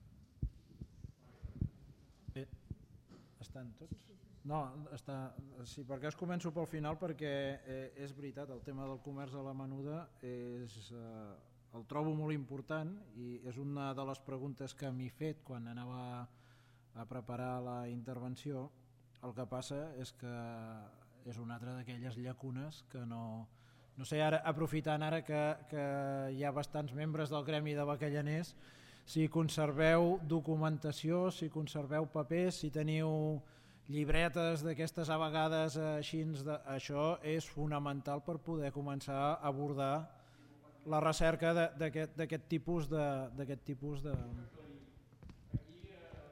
Estan tots? No, sí, perquè us començo pel final, perquè és veritat, el tema del comerç a la menuda el trobo molt important i és una de les preguntes que m'he fet quan anava a preparar la intervenció. El que passa és que és una altra d'aquelles llacunes que no sé, ara aprofitant ara que hi ha bastants membres del gremi de bacallaners, si conserveu documentació, si conserveu papers, si teniu llibretes d'aquestes a vegades així, això és fonamental per poder començar a abordar la recerca d'aquest tipus de...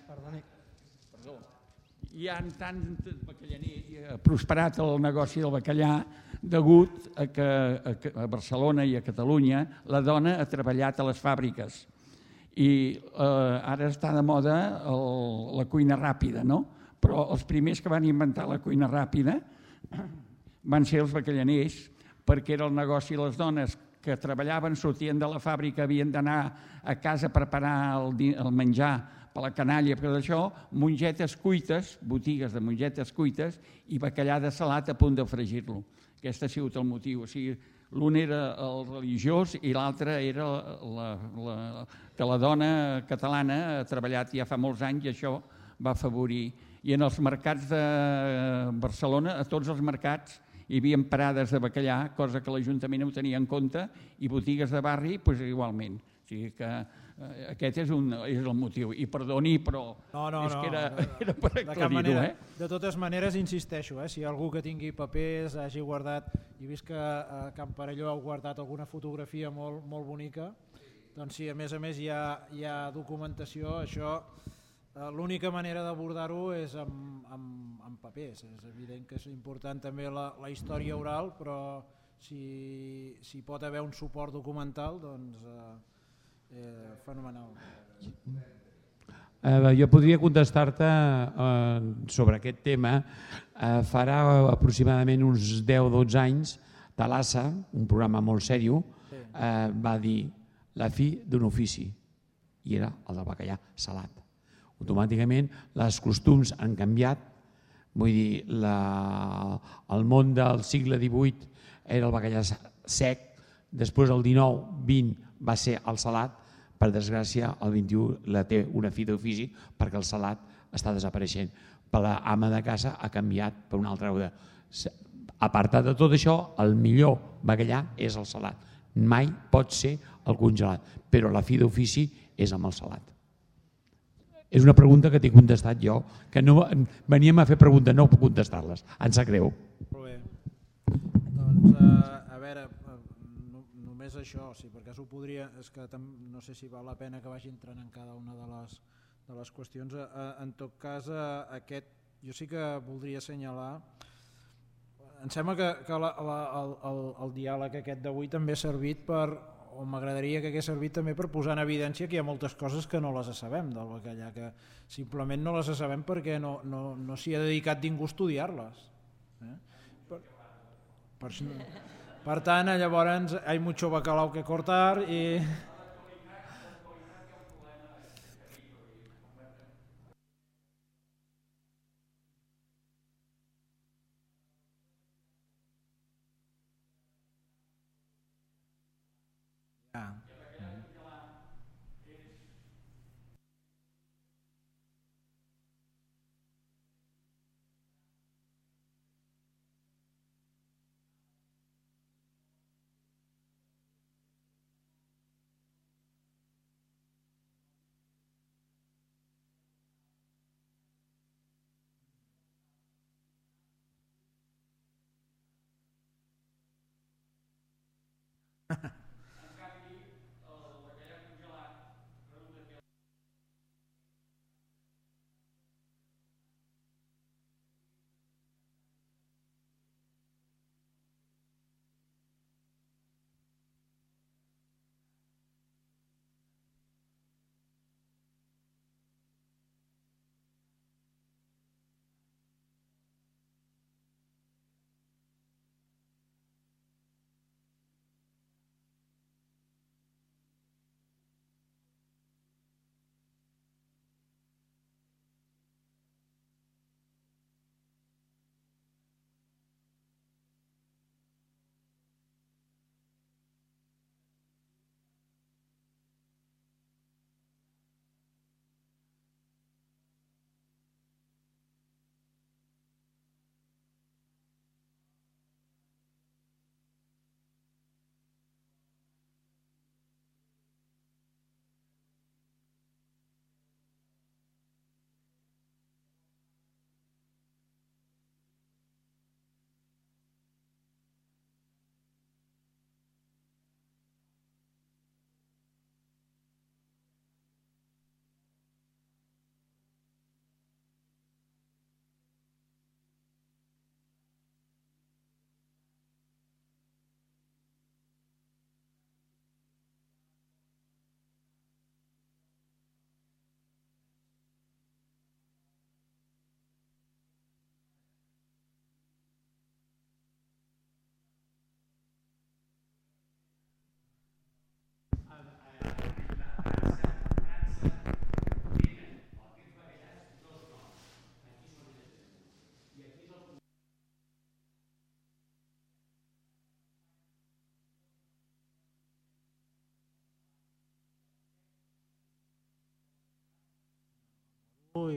Hi ha tants bacallaners, i ha prosperat el negoci del bacallà degut a que a Barcelona i a Catalunya la dona ha treballat a les fàbriques i ara està de moda la cuina ràpida, no? Però els primers que van inventar la cuina ràpida van ser els bacallaners, perquè era el negoci de les dones que treballaven, sortien de la fàbrica, havien d'anar a casa a preparar el menjar per la canalla, per això, mongetes cuites, botigues de mongetes cuites i bacallà de salat a punt de fregir-lo. Aquest ha sigut el motiu. O sigui, l'un era el religiós i l'altre era que la dona catalana ha treballat ja fa molts anys i això va afavorir. I en els mercats de Barcelona, a tots els mercats, hi havia parades de bacallà, cosa que l'Ajuntament ho tenia en compte, i botigues de barri igualment. O sigui que aquest és el motiu. I perdoni, però és que era per aclarir-ho. De totes maneres, insisteixo, si hi ha algú que tingui papers, hagi guardat, i vist que a Can Parelló heu guardat alguna fotografia molt bonica, doncs si a més hi ha documentació, això l'única manera d'abordar-ho és amb papers. És evident que és important també la història oral, però si pot haver un suport documental, doncs fenomenal. Jo podria contestar-te sobre aquest tema. Farà aproximadament uns 10-12 anys, Thalassa, un programa molt seriós, va dir la fi d'un ofici, i era el del bacallà salat. Automàticament els costums han canviat, vull dir, el món del segle XVIII era el bacallà sec, després el XIX-XX va ser el salat, per desgràcia el XXI té una fi d'ofici perquè el salat està desapareixent. Per l'ama de casa ha canviat per una altra ordre. Apartat de tot això, el millor bacallà és el salat. Mai pot ser el congelat, però la fi d'ofici és amb el salat. És una pregunta que t'he contestat jo, que veníem a fer preguntes, no puc contestar-les. Em sap greu. Molt bé. Doncs, a veure, només això, sí, perquè s'ho podria... És que no sé si val la pena que vagi entrant en cada una de les qüestions. En tot cas, jo sí que voldria assenyalar... Em sembla que el diàleg aquest d'avui també ha servit per... o m'agradaria que hagués servit també per posar en evidència que hi ha moltes coses que no les sabem del bacallà, que simplement no les sabem perquè no s'hi ha dedicat ningú a estudiar-les. Per tant, llavors, hay mucho bacalao que cortar i...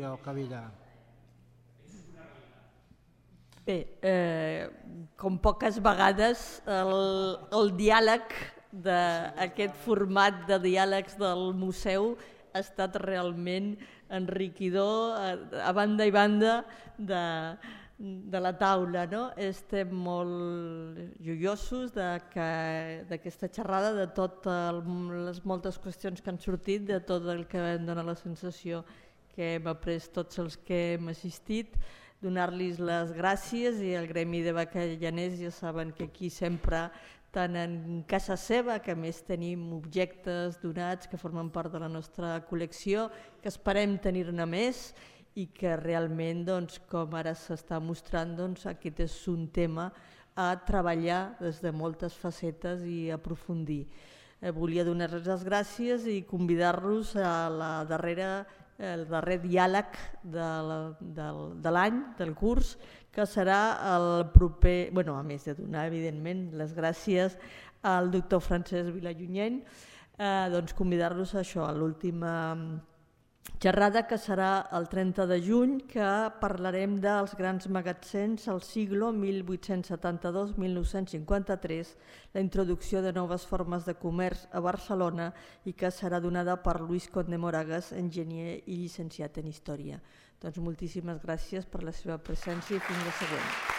senyor Cavilla. Bé, com poques vegades el diàleg d'aquest format de diàlegs del museu ha estat realment enriquidor a banda i banda de la taula. Estem molt joiosos d'aquesta xerrada, de totes les moltes qüestions que han sortit, de tot el que em dona la sensació que hem après tots els que hem assistit, donar-los les gràcies, i el Gremi de Bacallaners ja saben que aquí sempre, tant en casa seva, que a més tenim objectes donats que formen part de la nostra col·lecció, que esperem tenir-ne més i que realment, com ara s'està mostrant, aquest és un tema a treballar des de moltes facetes i aprofundir. Volia donar-los les gràcies i convidar-los a el darrer diàleg de l'any, del curs, que serà el proper, a més de donar evidentment les gràcies al doctor Francesc Vilallonyent, convidar-los a això, a l'última xerrada, que serà el 30 de juny, que parlarem dels grans magatzems al segle 1872-1953, la introducció de noves formes de comerç a Barcelona, i que serà donada per Luis Conde Moragas, enginyer i llicenciat en Història. Moltíssimes gràcies per la seva presència i fins la següent.